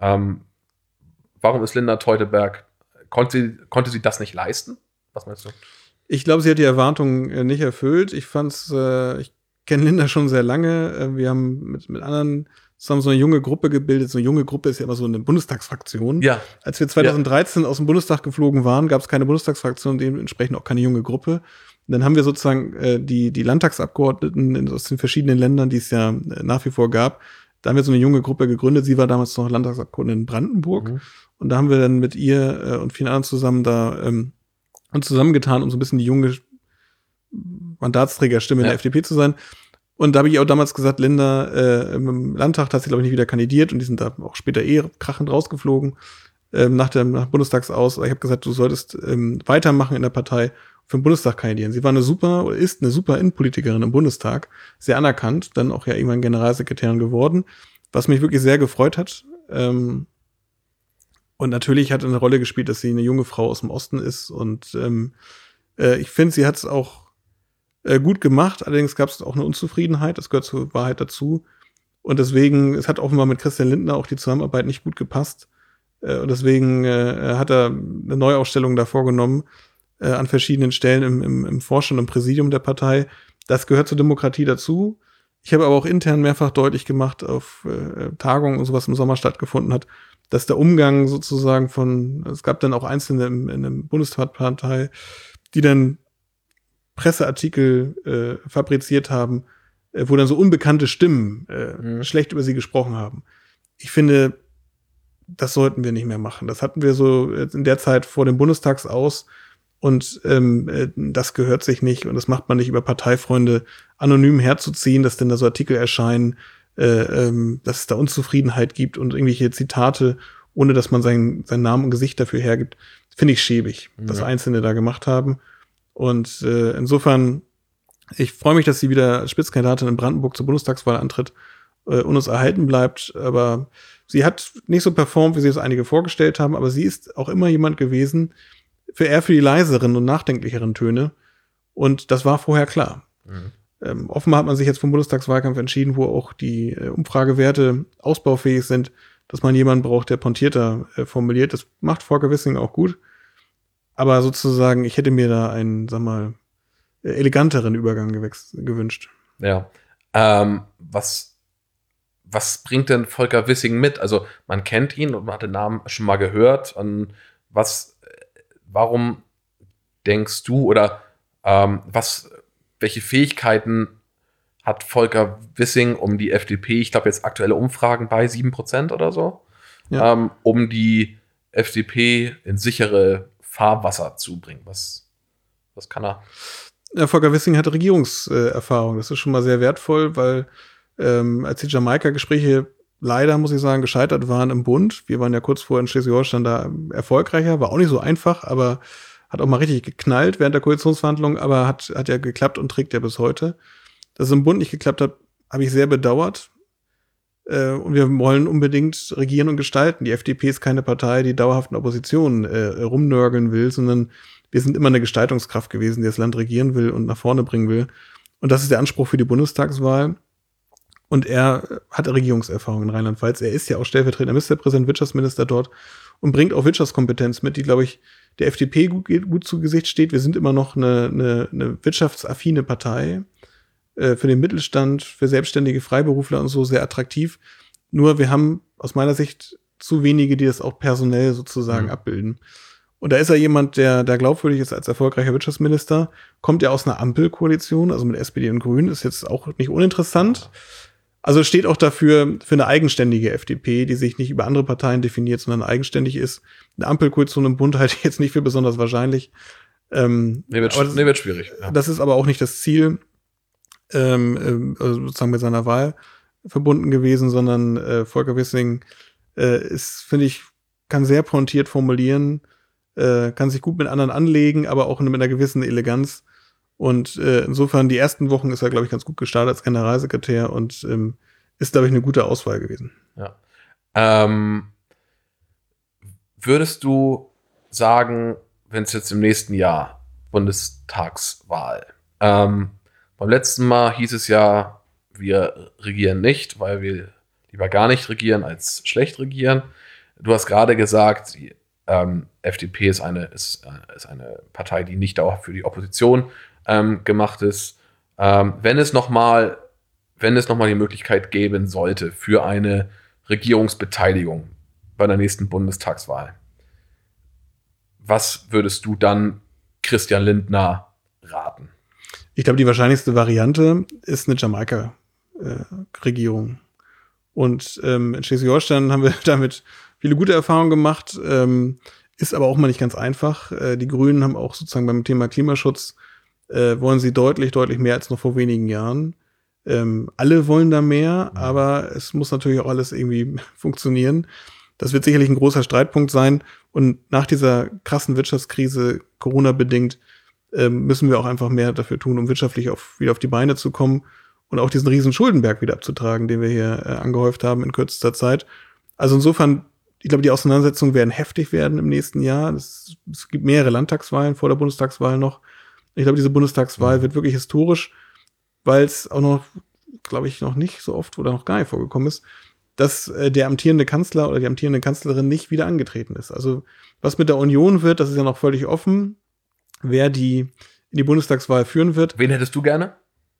Warum ist Linda Teuteberg, konnte sie das nicht leisten? Was meinst du? Ich glaube, sie hat die Erwartungen nicht erfüllt. Ich kenne Linda schon sehr lange. Wir haben mit anderen zusammen so eine junge Gruppe gebildet. So eine junge Gruppe ist ja immer so eine Bundestagsfraktion. Ja. Als wir 2013 aus dem Bundestag geflogen waren, gab es keine Bundestagsfraktion, dementsprechend auch keine junge Gruppe. Und dann haben wir sozusagen die Landtagsabgeordneten aus den verschiedenen Ländern, die es ja nach wie vor gab, da haben wir so eine junge Gruppe gegründet. Sie war damals noch Landtagsabgeordnete in Brandenburg. Mhm. Und da haben wir dann mit ihr und vielen anderen zusammen da uns zusammengetan, um so ein bisschen die junge Mandatsträgerstimme in der FDP zu sein. Und da habe ich auch damals gesagt, Linda, im Landtag hat sie, glaube ich, nicht wieder kandidiert und die sind da auch später krachend rausgeflogen nach Bundestagsaus. Ich habe gesagt, du solltest weitermachen in der Partei, für den Bundestag kandidieren. Sie war ist eine super Innenpolitikerin im Bundestag, sehr anerkannt, dann auch ja irgendwann Generalsekretärin geworden, was mich wirklich sehr gefreut hat. Und natürlich hat eine Rolle gespielt, dass sie eine junge Frau aus dem Osten ist. Und ich finde, sie hat es auch gut gemacht. Allerdings gab es auch eine Unzufriedenheit. Das gehört zur Wahrheit dazu. Und deswegen, es hat offenbar mit Christian Lindner auch die Zusammenarbeit nicht gut gepasst. Und deswegen hat er eine Neuausstellung da vorgenommen an verschiedenen Stellen im Vorstand und Präsidium der Partei. Das gehört zur Demokratie dazu. Ich habe aber auch intern mehrfach deutlich gemacht, auf Tagungen und sowas im Sommer stattgefunden hat, dass der Umgang sozusagen es gab dann auch Einzelne in der Bundestagspartei, die dann Presseartikel fabriziert haben, wo dann so unbekannte Stimmen schlecht über sie gesprochen haben. Ich finde, das sollten wir nicht mehr machen. Das hatten wir so in der Zeit vor dem Bundestagsaus und das gehört sich nicht und das macht man nicht über Parteifreunde anonym herzuziehen, dass denn da so Artikel erscheinen, dass es da Unzufriedenheit gibt und irgendwelche Zitate, ohne dass man seinen Namen und Gesicht dafür hergibt. Finde ich schäbig, was Einzelne da gemacht haben. Und insofern, ich freue mich, dass sie wieder als Spitzenkandidatin in Brandenburg zur Bundestagswahl antritt und uns erhalten bleibt. Aber sie hat nicht so performt, wie sie es einige vorgestellt haben, aber sie ist auch immer jemand gewesen, für die leiseren und nachdenklicheren Töne. Und das war vorher klar. Mhm. Offenbar hat man sich jetzt vom Bundestagswahlkampf entschieden, wo auch die Umfragewerte ausbaufähig sind, dass man jemanden braucht, der pointierter formuliert. Das macht Volker Wissing auch gut. Aber sozusagen, ich hätte mir da einen, eleganteren Übergang gewünscht. Ja. Was bringt denn Volker Wissing mit? Also, man kennt ihn und man hat den Namen schon mal gehört. Und warum denkst du oder welche Fähigkeiten hat Volker Wissing, um die FDP, ich glaube jetzt aktuelle Umfragen bei 7% oder so, um die FDP in sichere Fahrwasser zu bringen? Was kann er? Ja, Volker Wissing hat Regierungserfahrung. Das ist schon mal sehr wertvoll, weil als die Jamaika-Gespräche leider, muss ich sagen, gescheitert waren im Bund. Wir waren ja kurz vorher in Schleswig-Holstein da erfolgreicher. War auch nicht so einfach, aber hat auch mal richtig geknallt während der Koalitionsverhandlungen, aber hat ja geklappt und trägt ja bis heute. Dass es im Bund nicht geklappt hat, habe ich sehr bedauert. Und wir wollen unbedingt regieren und gestalten. Die FDP ist keine Partei, die dauerhaft in Opposition rumnörgeln will, sondern wir sind immer eine Gestaltungskraft gewesen, die das Land regieren will und nach vorne bringen will. Und das ist der Anspruch für die Bundestagswahl. Und er hat Regierungserfahrung in Rheinland-Pfalz. Er ist ja auch stellvertretender Ministerpräsident, Wirtschaftsminister dort und bringt auch Wirtschaftskompetenz mit, die, glaube ich, der FDP gut zu Gesicht steht. Wir sind immer noch eine wirtschaftsaffine Partei, für den Mittelstand, für selbstständige Freiberufler und so sehr attraktiv. Nur wir haben aus meiner Sicht zu wenige, die das auch personell sozusagen abbilden. Und da ist er jemand, der glaubwürdig ist als erfolgreicher Wirtschaftsminister, kommt ja aus einer Ampelkoalition, also mit SPD und Grünen, ist jetzt auch nicht uninteressant. Also steht auch dafür für eine eigenständige FDP, die sich nicht über andere Parteien definiert, sondern eigenständig ist. Eine Ampelkoalition im Bund halte ich jetzt nicht für besonders wahrscheinlich. Wird schwierig. Ja. Das ist aber auch nicht das Ziel, also sozusagen mit seiner Wahl verbunden gewesen, sondern Volker Wissing ist, finde ich, kann sehr pointiert formulieren, kann sich gut mit anderen anlegen, aber auch mit einer gewissen Eleganz. Und insofern, die ersten Wochen ist er, glaube ich, ganz gut gestartet als Generalsekretär und ist, glaube ich, eine gute Auswahl gewesen. Ja. Würdest du sagen, wenn es jetzt im nächsten Jahr Bundestagswahl, beim letzten Mal hieß es ja, wir regieren nicht, weil wir lieber gar nicht regieren als schlecht regieren. Du hast gerade gesagt, die FDP ist eine Partei, die nicht auch für die Opposition gemacht ist. Wenn es noch mal die Möglichkeit geben sollte für eine Regierungsbeteiligung bei der nächsten Bundestagswahl, was würdest du dann Christian Lindner raten? Ich glaube, die wahrscheinlichste Variante ist eine Jamaika-Regierung. Und in Schleswig-Holstein haben wir damit viele gute Erfahrungen gemacht, ist aber auch mal nicht ganz einfach. Die Grünen haben auch sozusagen beim Thema Klimaschutz wollen sie deutlich, deutlich mehr als noch vor wenigen Jahren. Alle wollen da mehr, aber es muss natürlich auch alles irgendwie funktionieren. Das wird sicherlich ein großer Streitpunkt sein. Und nach dieser krassen Wirtschaftskrise, Corona-bedingt, müssen wir auch einfach mehr dafür tun, um wirtschaftlich wieder auf die Beine zu kommen und auch diesen riesen Schuldenberg wieder abzutragen, den wir hier angehäuft haben in kürzester Zeit. Also insofern, ich glaube, die Auseinandersetzungen werden heftig werden im nächsten Jahr. Es gibt mehrere Landtagswahlen vor der Bundestagswahl noch. Ich glaube, diese Bundestagswahl wird wirklich historisch, weil es auch noch, glaube ich, noch nicht so oft oder noch gar nicht vorgekommen ist, dass der amtierende Kanzler oder die amtierende Kanzlerin nicht wieder angetreten ist. Also was mit der Union wird, das ist ja noch völlig offen, wer die in die Bundestagswahl führen wird. Wen hättest du gerne?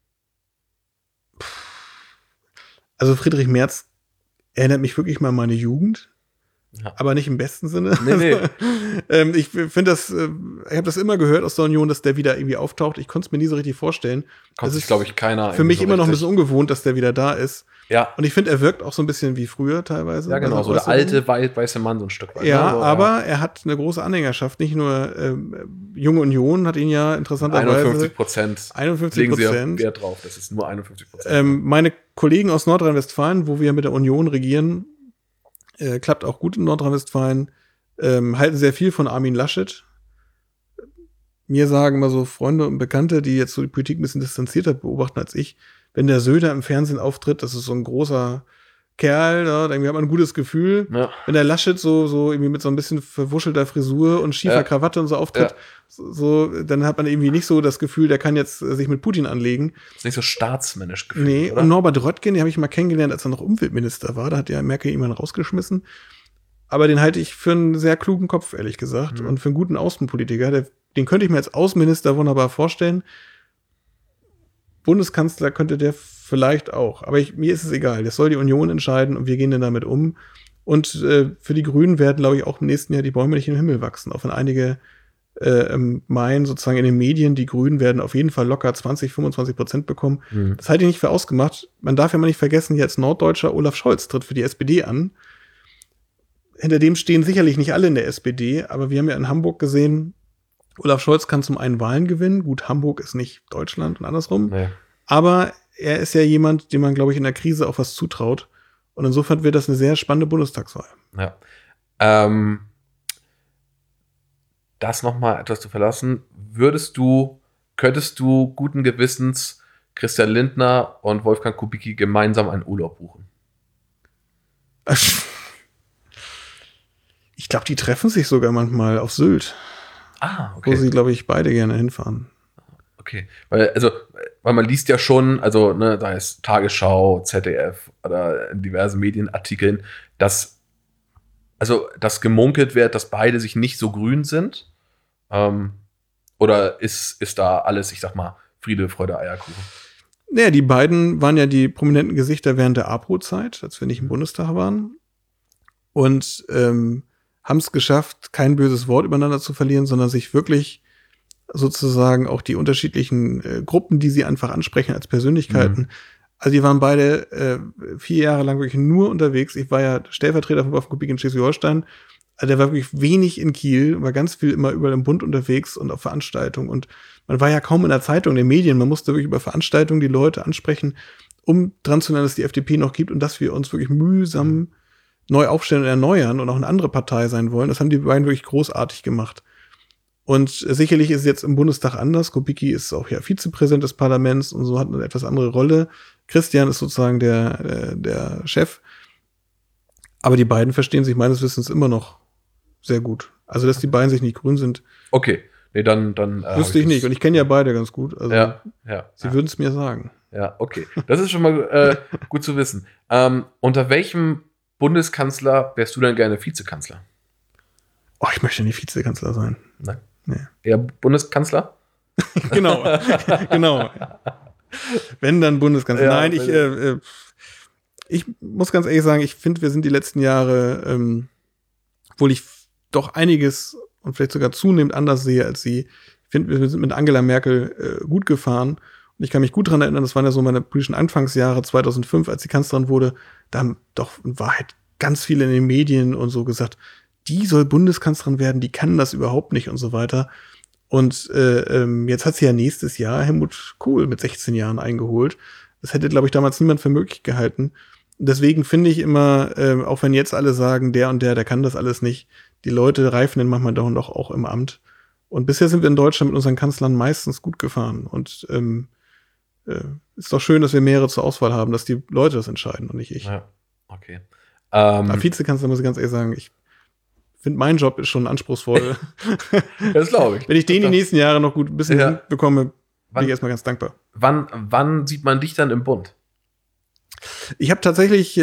Also Friedrich Merz erinnert mich wirklich mal an meine Jugend. Ja. Aber nicht im besten Sinne. Nee. Ich finde das, ich habe das immer gehört aus der Union, dass der wieder irgendwie auftaucht. Ich konnte es mir nie so richtig vorstellen. Konnte sich, glaube ich, keiner. Für mich so immer noch ein bisschen ungewohnt, dass der wieder da ist. Ja. Und ich finde, er wirkt auch so ein bisschen wie früher teilweise. Ja, genau, so der alte weiße Mann so ein Stück weit. Ja, aber er hat eine große Anhängerschaft. Nicht nur Junge Union hat ihn ja interessanterweise 51%. Legen Sie Wert drauf, das ist nur 51%. Meine Kollegen aus Nordrhein-Westfalen, wo wir mit der Union regieren, klappt auch gut in Nordrhein-Westfalen, halten sehr viel von Armin Laschet. Mir sagen immer so Freunde und Bekannte, die jetzt so die Politik ein bisschen distanzierter beobachten als ich, wenn der Söder im Fernsehen auftritt, das ist so ein großer Kerl, da irgendwie hat man ein gutes Gefühl. Ja. Wenn der Laschet so irgendwie mit so ein bisschen verwuschelter Frisur und schiefer Krawatte und so auftritt, dann hat man irgendwie nicht so das Gefühl, der kann jetzt sich mit Putin anlegen. Das ist nicht so staatsmännisch gefühlt, nee, oder? Und Norbert Röttgen, den habe ich mal kennengelernt, als er noch Umweltminister war. Da hat ja Merkel ihn rausgeschmissen. Aber den halte ich für einen sehr klugen Kopf, ehrlich gesagt. Und für einen guten Außenpolitiker. Den könnte ich mir als Außenminister wunderbar vorstellen. Bundeskanzler könnte der vielleicht auch. Aber mir ist es egal. Das soll die Union entscheiden und wir gehen dann damit um. Und für die Grünen werden, glaube ich, auch im nächsten Jahr die Bäume nicht in den Himmel wachsen. Auch wenn einige meinen, sozusagen in den Medien, die Grünen werden auf jeden Fall locker 20-25% bekommen. Das halte ich nicht für ausgemacht. Man darf ja mal nicht vergessen, jetzt Norddeutscher Olaf Scholz tritt für die SPD an. Hinter dem stehen sicherlich nicht alle in der SPD, aber wir haben ja in Hamburg gesehen, Olaf Scholz kann zum einen Wahlen gewinnen. Gut, Hamburg ist nicht Deutschland und andersrum. Nee. Aber er ist ja jemand, dem man, glaube ich, in der Krise auch was zutraut. Und insofern wird das eine sehr spannende Bundestagswahl. Ja. Das nochmal etwas zu verlassen. Könntest du guten Gewissens Christian Lindner und Wolfgang Kubicki gemeinsam einen Urlaub buchen? Ich glaube, die treffen sich sogar manchmal auf Sylt. Ah, okay. Wo sie, glaube ich, beide gerne hinfahren. Okay, weil, also, weil man liest ja schon, also ne, da ist Tagesschau, ZDF oder in diversen Medienartikeln, dass gemunkelt wird, dass beide sich nicht so grün sind. Oder ist da alles, ich sag mal, Friede, Freude, Eierkuchen? Naja, die beiden waren ja die prominenten Gesichter während der APO-Zeit, als wir nicht im Bundestag waren. Und haben es geschafft, kein böses Wort übereinander zu verlieren, sondern sich wirklich sozusagen auch die unterschiedlichen Gruppen, die sie einfach ansprechen als Persönlichkeiten. Also die waren beide 4 Jahre lang wirklich nur unterwegs. Ich war ja Stellvertreter von Wolfgang Kubicki in Schleswig-Holstein. Also der war wirklich wenig in Kiel, war ganz viel immer überall im Bund unterwegs und auf Veranstaltungen. Und man war ja kaum in der Zeitung, in den Medien. Man musste wirklich über Veranstaltungen die Leute ansprechen, um dran zu nennen, dass die FDP noch gibt und dass wir uns wirklich mühsam neu aufstellen und erneuern und auch eine andere Partei sein wollen. Das haben die beiden wirklich großartig gemacht. Und sicherlich ist es jetzt im Bundestag anders. Kubicki ist auch ja Vizepräsident des Parlaments und so hat eine etwas andere Rolle. Christian ist sozusagen der Chef. Aber die beiden verstehen sich meines Wissens immer noch sehr gut. Also, dass die beiden sich nicht grün sind. Okay. Nee, dann wüsste ich nicht. Und ich kenne ja beide ganz gut. Also, sie würden es mir sagen. Ja, okay. Das ist schon mal gut zu wissen. Unter welchem Bundeskanzler wärst du denn gerne Vizekanzler? Oh, ich möchte nicht Vizekanzler sein. Nein. Nee. Eher Bundeskanzler? Genau. Wenn, dann Bundeskanzler. Ja, nein, ich muss ganz ehrlich sagen, ich finde, wir sind die letzten Jahre, obwohl ich doch einiges und vielleicht sogar zunehmend anders sehe als sie, ich finde, wir sind mit Angela Merkel gut gefahren. Und ich kann mich gut daran erinnern, das waren ja so meine politischen Anfangsjahre 2005, als sie Kanzlerin wurde. Da haben doch in Wahrheit ganz viele in den Medien und so gesagt, die soll Bundeskanzlerin werden, die kann das überhaupt nicht und so weiter. Und jetzt hat sie ja nächstes Jahr Helmut Kohl mit 16 Jahren eingeholt. Das hätte, glaube ich, damals niemand für möglich gehalten. Deswegen finde ich immer, auch wenn jetzt alle sagen, der und der kann das alles nicht, die Leute reifen dann manchmal doch auch im Amt. Und bisher sind wir in Deutschland mit unseren Kanzlern meistens gut gefahren. Und ist doch schön, dass wir mehrere zur Auswahl haben, dass die Leute das entscheiden und nicht ich. Ja, okay. Aber Vizekanzler, muss ich ganz ehrlich sagen, ich finde, mein Job ist schon anspruchsvoll. Das glaube ich. Wenn ich den die nächsten Jahre noch gut ein bisschen bekomme, bin ich erstmal ganz dankbar. Wann sieht man dich dann im Bund? Ich habe tatsächlich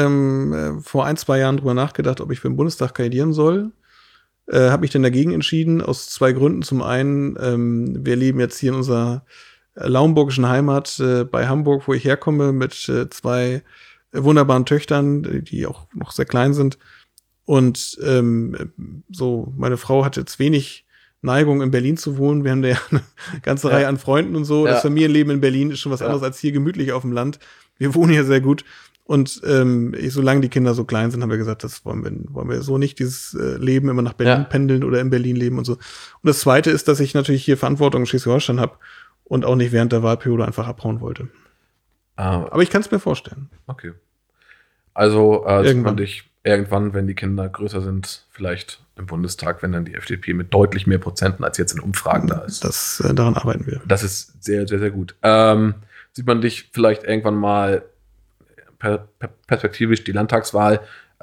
vor 1-2 Jahren drüber nachgedacht, ob ich für den Bundestag kandidieren soll. Habe mich dann dagegen entschieden, aus 2 Gründen. Zum einen, wir leben jetzt hier in unserer laumburgischen Heimat bei Hamburg, wo ich herkomme, mit 2 wunderbaren Töchtern, die auch noch sehr klein sind. Und so, meine Frau hat jetzt wenig Neigung, in Berlin zu wohnen. Wir haben da ja eine ganze Reihe an Freunden und so. Das Familienleben in Berlin ist schon was anderes als hier gemütlich auf dem Land. Wir wohnen hier sehr gut. Und solange die Kinder so klein sind, haben wir gesagt, das wollen wir so nicht, dieses Leben immer nach Berlin pendeln oder in Berlin leben und so. Und das Zweite ist, dass ich natürlich hier Verantwortung in Schleswig-Holstein habe und auch nicht während der Wahlperiode einfach abhauen wollte. Aber ich kann es mir vorstellen. Okay. Also irgendwann, wenn die Kinder größer sind, vielleicht im Bundestag, wenn dann die FDP mit deutlich mehr Prozenten als jetzt in Umfragen da ist. Daran arbeiten wir. Das ist sehr, sehr, sehr gut. Sieht man dich vielleicht irgendwann mal perspektivisch die Landtagswahl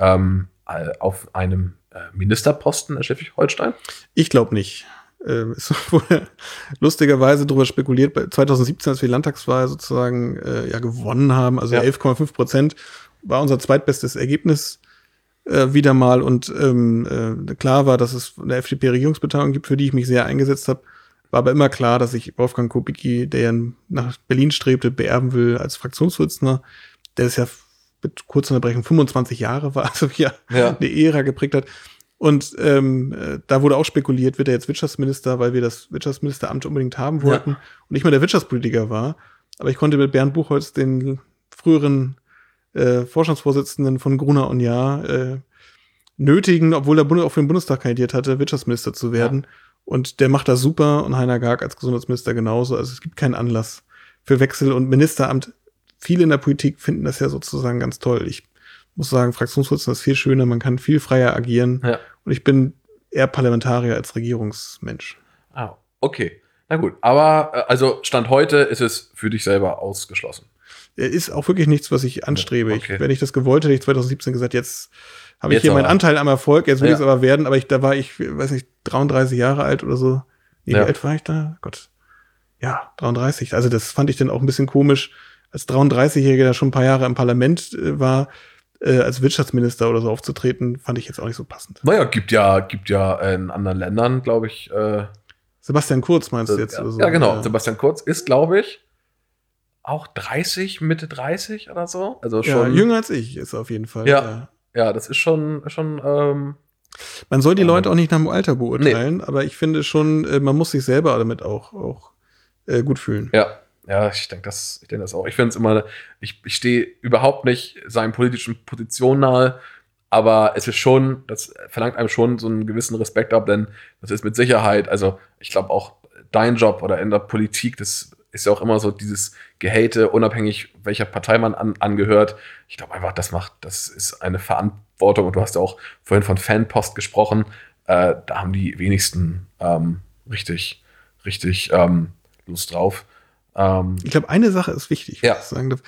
auf einem Ministerposten in Schleswig-Holstein? Ich glaube nicht. Es wurde lustigerweise darüber spekuliert, bei 2017, als wir die Landtagswahl sozusagen gewonnen haben, also 11,5% war unser zweitbestes Ergebnis wieder mal. Und klar war, dass es eine FDP-Regierungsbeteiligung gibt, für die ich mich sehr eingesetzt habe. War aber immer klar, dass ich Wolfgang Kubicki, der ja nach Berlin strebte, beerben will als Fraktionsvorsitzender, der ist ja mit kurzer Unterbrechung 25 Jahre war, also eine Ära geprägt hat. Und da wurde auch spekuliert, wird er jetzt Wirtschaftsminister, weil wir das Wirtschaftsministeramt unbedingt haben wollten und ich mal der Wirtschaftspolitiker war. Aber ich konnte mit Bernd Buchholz, den früheren Vorstandsvorsitzenden von Gruner und Jahr, nötigen, obwohl er auch für den Bundestag kandidiert hatte, Wirtschaftsminister zu werden. Ja. Und der macht das super und Heiner Garg als Gesundheitsminister genauso. Also es gibt keinen Anlass für Wechsel und Ministeramt. Viele in der Politik finden das ja sozusagen ganz toll. Ich muss sagen, Fraktionsvorsitzender ist viel schöner, man kann viel freier agieren. Ja. Und ich bin eher Parlamentarier als Regierungsmensch. Ah, okay. Na gut, aber also Stand heute ist es für dich selber ausgeschlossen. Ist auch wirklich nichts, was ich anstrebe. Okay. Wenn ich das gewollt hätte, hätte ich 2017 gesagt, jetzt habe ich hier meinen Anteil am Erfolg, jetzt will ich es aber werden, aber da war ich, weiß nicht, 33 Jahre alt oder so. Nee, wie alt war ich da? Gott. Ja, 33. Also das fand ich dann auch ein bisschen komisch, als 33-Jähriger, der schon ein paar Jahre im Parlament war, als Wirtschaftsminister oder so aufzutreten, fand ich jetzt auch nicht so passend. Naja, gibt ja in anderen Ländern, glaube ich. Sebastian Kurz meinst du jetzt? Ja, oder so? ja, genau. Sebastian Kurz ist, glaube ich, auch 30, Mitte 30 oder so. Also schon jünger als ich ist auf jeden Fall. Ja, das ist schon man soll die Leute auch nicht nach dem Alter beurteilen, aber ich finde schon, man muss sich selber damit auch gut fühlen. Ja, ich denke das auch. Ich finde es immer, ich stehe überhaupt nicht seinen politischen Positionen nahe, aber es ist schon, das verlangt einem schon so einen gewissen Respekt ab, denn das ist mit Sicherheit, also ich glaube auch dein Job oder in der Politik, das ist ja auch immer so dieses Gehate, unabhängig welcher Partei man angehört. Ich glaube einfach, das ist eine Verantwortung, und du hast ja auch vorhin von Fanpost gesprochen, da haben die wenigsten richtig Lust drauf. Ich glaube, eine Sache ist wichtig, was ich sagen darf.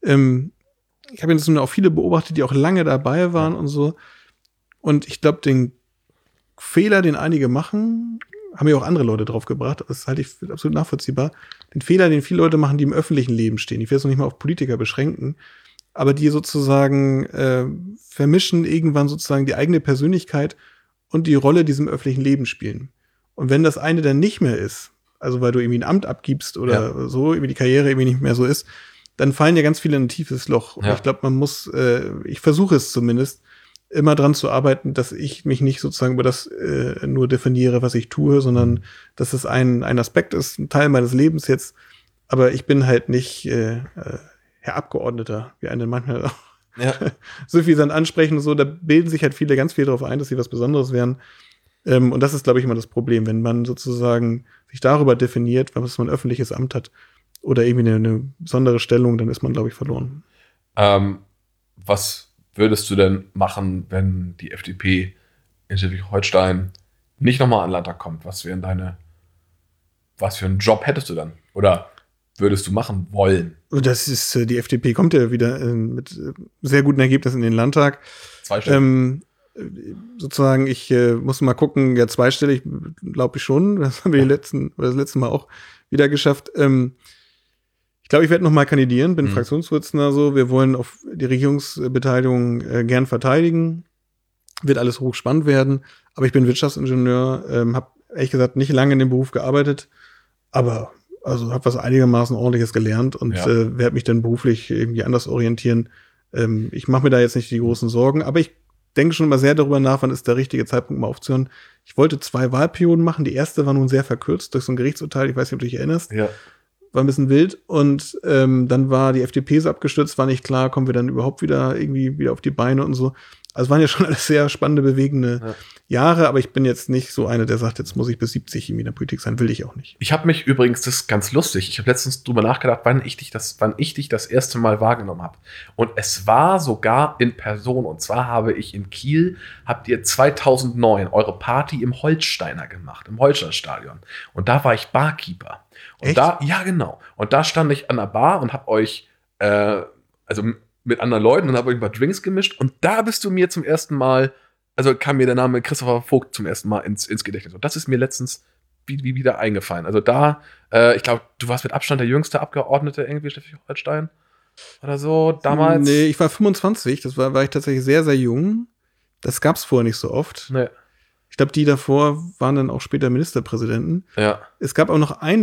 Ich habe jetzt nur auch viele beobachtet, die auch lange dabei waren und so. Und ich glaube, den Fehler, den einige machen, haben ja auch andere Leute drauf gebracht, das halte ich für absolut nachvollziehbar. Den Fehler, den viele Leute machen, die im öffentlichen Leben stehen, ich will es noch nicht mal auf Politiker beschränken, aber die sozusagen vermischen irgendwann sozusagen die eigene Persönlichkeit und die Rolle, die sie im öffentlichen Leben spielen. Und wenn das eine dann nicht mehr ist, also weil du irgendwie ein Amt abgibst oder so, irgendwie die Karriere irgendwie nicht mehr so ist, dann fallen ja ganz viele in ein tiefes Loch. Und ich glaube, man muss, ich versuche es zumindest, immer dran zu arbeiten, dass ich mich nicht sozusagen über das nur definiere, was ich tue, sondern dass es ein Aspekt ist, ein Teil meines Lebens jetzt. Aber ich bin halt nicht Herr Abgeordneter, wie einen manchmal auch so viel dann ansprechen und so. Da bilden sich halt viele ganz viel darauf ein, dass sie was Besonderes wären. Und das ist, glaube ich, immer das Problem, wenn man sozusagen sich darüber definiert, was man ein öffentliches Amt hat oder irgendwie eine besondere Stellung, dann ist man, glaube ich, verloren. Was würdest du denn machen, wenn die FDP in Schleswig-Holstein nicht nochmal an den Landtag kommt? Was für einen Job hättest du dann? Oder würdest du machen wollen? Das ist, die FDP kommt ja wieder mit sehr guten Ergebnissen in den Landtag. 2 Stellen. Sozusagen, ich muss mal gucken, ja, 2-stellig glaube ich schon. Das haben wir das letzte Mal auch wieder geschafft. Ich glaube, ich werde noch mal kandidieren, bin Fraktionsvorsitzender so. Wir wollen auf die Regierungsbeteiligung gern verteidigen. Wird alles hochspannend werden. Aber ich bin Wirtschaftsingenieur, habe ehrlich gesagt nicht lange in dem Beruf gearbeitet, aber also habe was einigermaßen Ordentliches gelernt und werde mich dann beruflich irgendwie anders orientieren. Ich mache mir da jetzt nicht die großen Sorgen, aber ich denke schon immer sehr darüber nach, wann ist der richtige Zeitpunkt, mal aufzuhören. Ich wollte 2 Wahlperioden machen. Die erste war nun sehr verkürzt durch so ein Gerichtsurteil. Ich weiß nicht, ob du dich erinnerst. Ja. War ein bisschen wild. Und dann war die FDP so abgestürzt, war nicht klar, kommen wir dann überhaupt wieder auf die Beine und so. Also waren ja schon alles sehr spannende, bewegende Jahre, aber ich bin jetzt nicht so einer, der sagt, jetzt muss ich bis 70 irgendwie in der Politik sein, will ich auch nicht. Ich habe mich übrigens, das ist ganz lustig, ich habe letztens drüber nachgedacht, wann ich dich das erste Mal wahrgenommen habe. Und es war sogar in Person. Und zwar habt ihr 2009 eure Party im Holsteiner gemacht, im Holsteinstadion. Und da war ich Barkeeper. Und Echt? Ja, genau. Und da stand ich an der Bar und habe euch, mit anderen Leuten und habe euch ein paar Drinks gemischt. Und da bist du mir zum ersten Mal, also kam mir der Name Christopher Vogt zum ersten Mal ins Gedächtnis. Und das ist mir letztens wieder eingefallen. Also da, ich glaube, du warst mit Abstand der jüngste Abgeordnete irgendwie, Schleswig-Holstein oder so damals. Nee, ich war 25, das war ich tatsächlich sehr, sehr jung. Das gab's vorher nicht so oft. Nee. Ich glaube, die davor waren dann auch später Ministerpräsidenten. Ja. Es gab auch noch einen,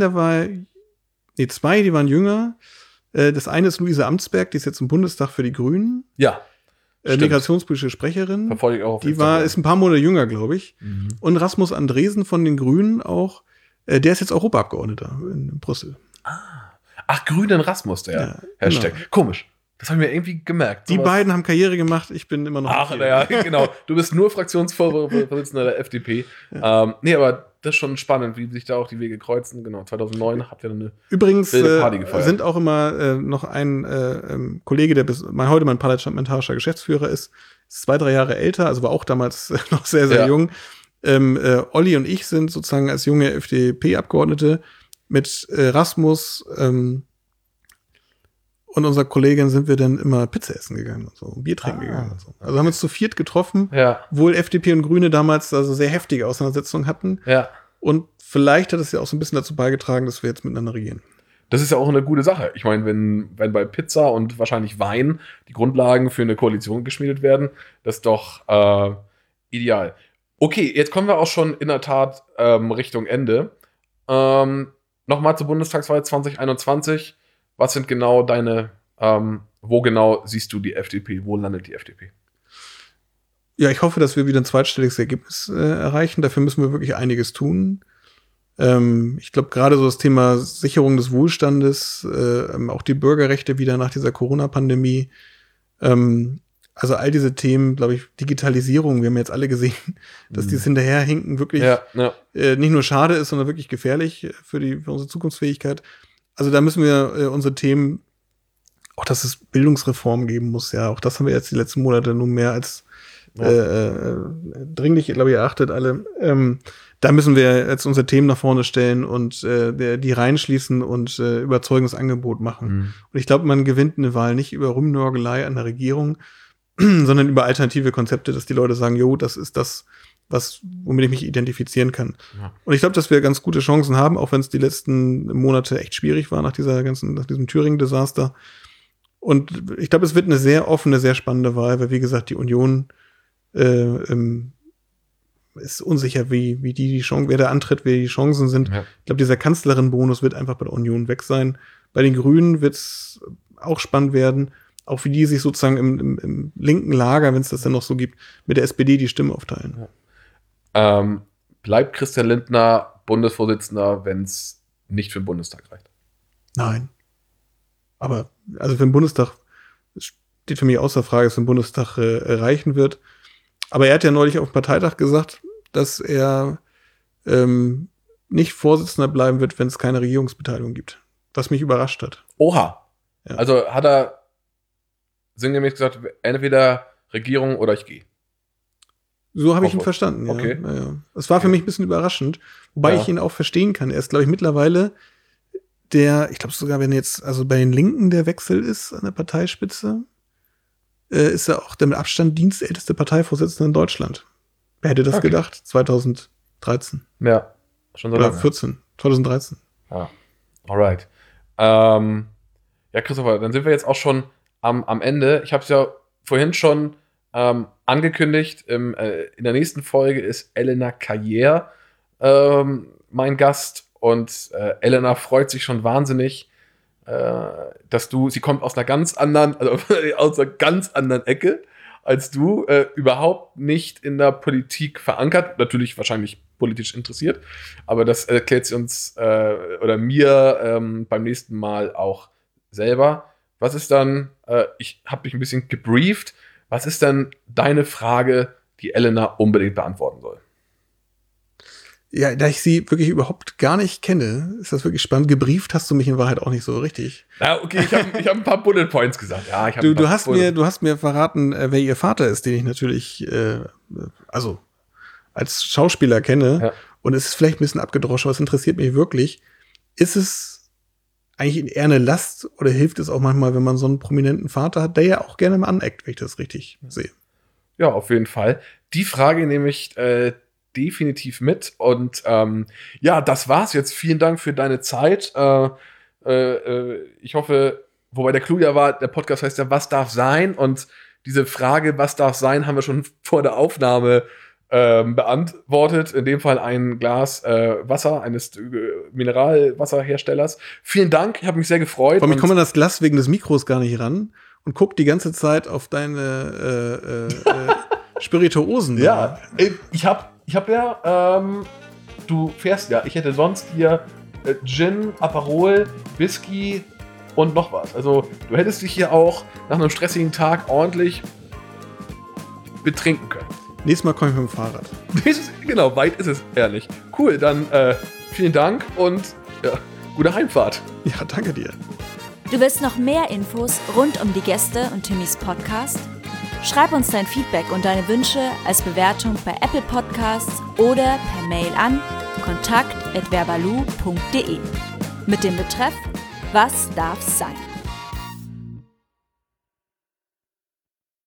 zwei, die waren jünger. Das eine ist Luise Amtsberg, die ist jetzt im Bundestag für die Grünen. Ja. Migrationspolitische Sprecherin. Verfolge ich auch auf Die ist ein paar Monate jünger, glaube ich. Mhm. Und Rasmus Andresen von den Grünen auch. Der ist jetzt Europaabgeordneter in Brüssel. Ach, Grünen Rasmus, der Hashtag. Genau. Komisch. Das haben wir irgendwie gemerkt. Die beiden haben Karriere gemacht, ich bin immer noch. Ach, naja, genau. Du bist nur Fraktionsvorsitzender der FDP. Ja. Nee, aber das ist schon spannend, wie sich da auch die Wege kreuzen. Genau, 2009 habt ihr eine Übrigens Party gefeiert. Sind auch immer noch ein Kollege, der heute mein parlamentarischer Geschäftsführer ist 2-3 Jahre älter, also war auch damals noch sehr, sehr jung. Olli und ich sind sozusagen als junge FDP-Abgeordnete mit Rasmus und unserer Kollegin sind wir dann immer Pizza essen gegangen und so, Bier trinken gegangen und so. Also haben uns zu viert getroffen, obwohl FDP und Grüne damals also sehr heftige Auseinandersetzungen hatten. Ja. Und vielleicht hat es ja auch so ein bisschen dazu beigetragen, dass wir jetzt miteinander regieren. Das ist ja auch eine gute Sache. Ich meine, wenn bei Pizza und wahrscheinlich Wein die Grundlagen für eine Koalition geschmiedet werden, das ist doch ideal. Okay, jetzt kommen wir auch schon in der Tat Richtung Ende. Nochmal zur Bundestagswahl 2021. Was sind genau deine, wo genau siehst du die FDP? Wo landet die FDP? Ja, ich hoffe, dass wir wieder ein zweistelliges Ergebnis erreichen. Dafür müssen wir wirklich einiges tun. Ich glaube, gerade so das Thema Sicherung des Wohlstandes, auch die Bürgerrechte wieder nach dieser Corona-Pandemie, also all diese Themen, glaube ich, Digitalisierung, wir haben jetzt alle gesehen, dass dieses Hinterherhinken wirklich nicht nur schade ist, sondern wirklich gefährlich für unsere Zukunftsfähigkeit. Also da müssen wir unsere Themen, auch dass es Bildungsreform geben muss, ja, auch das haben wir jetzt die letzten Monate nun mehr als dringlich, glaube ich, erachtet alle. Da müssen wir jetzt unsere Themen nach vorne stellen und die reinschließen und überzeugendes Angebot machen. Und ich glaube, man gewinnt eine Wahl nicht über Rumnörgelei an der Regierung, sondern über alternative Konzepte, dass die Leute sagen, jo, das ist das, womit ich mich identifizieren kann. Ja. Und ich glaube, dass wir ganz gute Chancen haben, auch wenn es die letzten Monate echt schwierig war nach diesem Thüringen-Desaster. Und ich glaube, es wird eine sehr offene, sehr spannende Wahl, weil, wie gesagt, die Union ist unsicher, wer da antritt, wie die Chancen sind. Ja. Ich glaube, dieser Kanzlerin-Bonus wird einfach bei der Union weg sein. Bei den Grünen wird es auch spannend werden, auch wie die sich sozusagen im linken Lager, wenn es das dann noch so gibt, mit der SPD die Stimme aufteilen. Ja. Bleibt Christian Lindner Bundesvorsitzender, wenn es nicht für den Bundestag reicht? Nein. Aber also für den Bundestag steht für mich außer Frage, dass für den Bundestag reichen wird. Aber er hat ja neulich auf dem Parteitag gesagt, dass er nicht Vorsitzender bleiben wird, wenn es keine Regierungsbeteiligung gibt. Was mich überrascht hat. Oha. Ja. Also hat er sinngemäß gesagt, entweder Regierung oder ich gehe. So habe ich ihn verstanden, ja. Okay. Ja. Es war für mich ein bisschen überraschend, wobei ich ihn auch verstehen kann. Er ist, glaube ich, mittlerweile ich glaube sogar, wenn jetzt also bei den Linken der Wechsel ist an der Parteispitze, ist er auch der mit Abstand dienstälteste Parteivorsitzende in Deutschland. Wer hätte das gedacht? 2013. Ja, schon so lange. Oder 14, 2013. Ja, alright. Ja, Christopher, dann sind wir jetzt auch schon am Ende. Ich habe es ja vorhin schon angekündigt. In der nächsten Folge ist Elena Carrière mein Gast. Und Elena freut sich schon wahnsinnig, dass sie kommt aus einer ganz anderen Ecke als du, überhaupt nicht in der Politik verankert, natürlich wahrscheinlich politisch interessiert, aber das erklärt sie uns oder mir beim nächsten Mal auch selber. Was ist dann, ich habe dich ein bisschen gebrieft, was ist dann deine Frage, die Elena unbedingt beantworten soll? Ja, da ich sie wirklich überhaupt gar nicht kenne, ist das wirklich spannend. Gebrieft hast du mich in Wahrheit auch nicht so richtig. Ja, okay, ich hab ein paar Bullet Points gesagt. Ja, du hast mir verraten, wer ihr Vater ist, den ich natürlich also als Schauspieler kenne. Ja. Und es ist vielleicht ein bisschen abgedroschen, aber es interessiert mich wirklich. Ist es eigentlich eher eine Last oder hilft es auch manchmal, wenn man so einen prominenten Vater hat, der ja auch gerne mal aneckt, wenn ich das richtig sehe? Ja, auf jeden Fall. Die Frage nehme ich definitiv mit. Und ja, das war's jetzt. Vielen Dank für deine Zeit. Ich hoffe, wobei der Clou ja war, der Podcast heißt ja, was darf sein? Und diese Frage, was darf sein, haben wir schon vor der Aufnahme beantwortet. In dem Fall ein Glas Wasser, eines Mineralwasserherstellers. Vielen Dank, ich habe mich sehr gefreut. Ich komme an das Glas wegen des Mikros gar nicht ran und guck die ganze Zeit auf deine Spirituosen. Ja, ich hab ja, du fährst ja, ich hätte sonst hier Gin, Aperol, Whisky und noch was. Also du hättest dich hier auch nach einem stressigen Tag ordentlich betrinken können. Nächstes Mal komme ich mit dem Fahrrad. Genau, weit ist es, ehrlich. Cool, dann vielen Dank und ja, gute Heimfahrt. Ja, danke dir. Du willst noch mehr Infos rund um die Gäste und Timmys Podcast? Schreib uns dein Feedback und deine Wünsche als Bewertung bei Apple Podcasts oder per Mail an kontakt@verbalu.de mit dem Betreff Was darf's sein?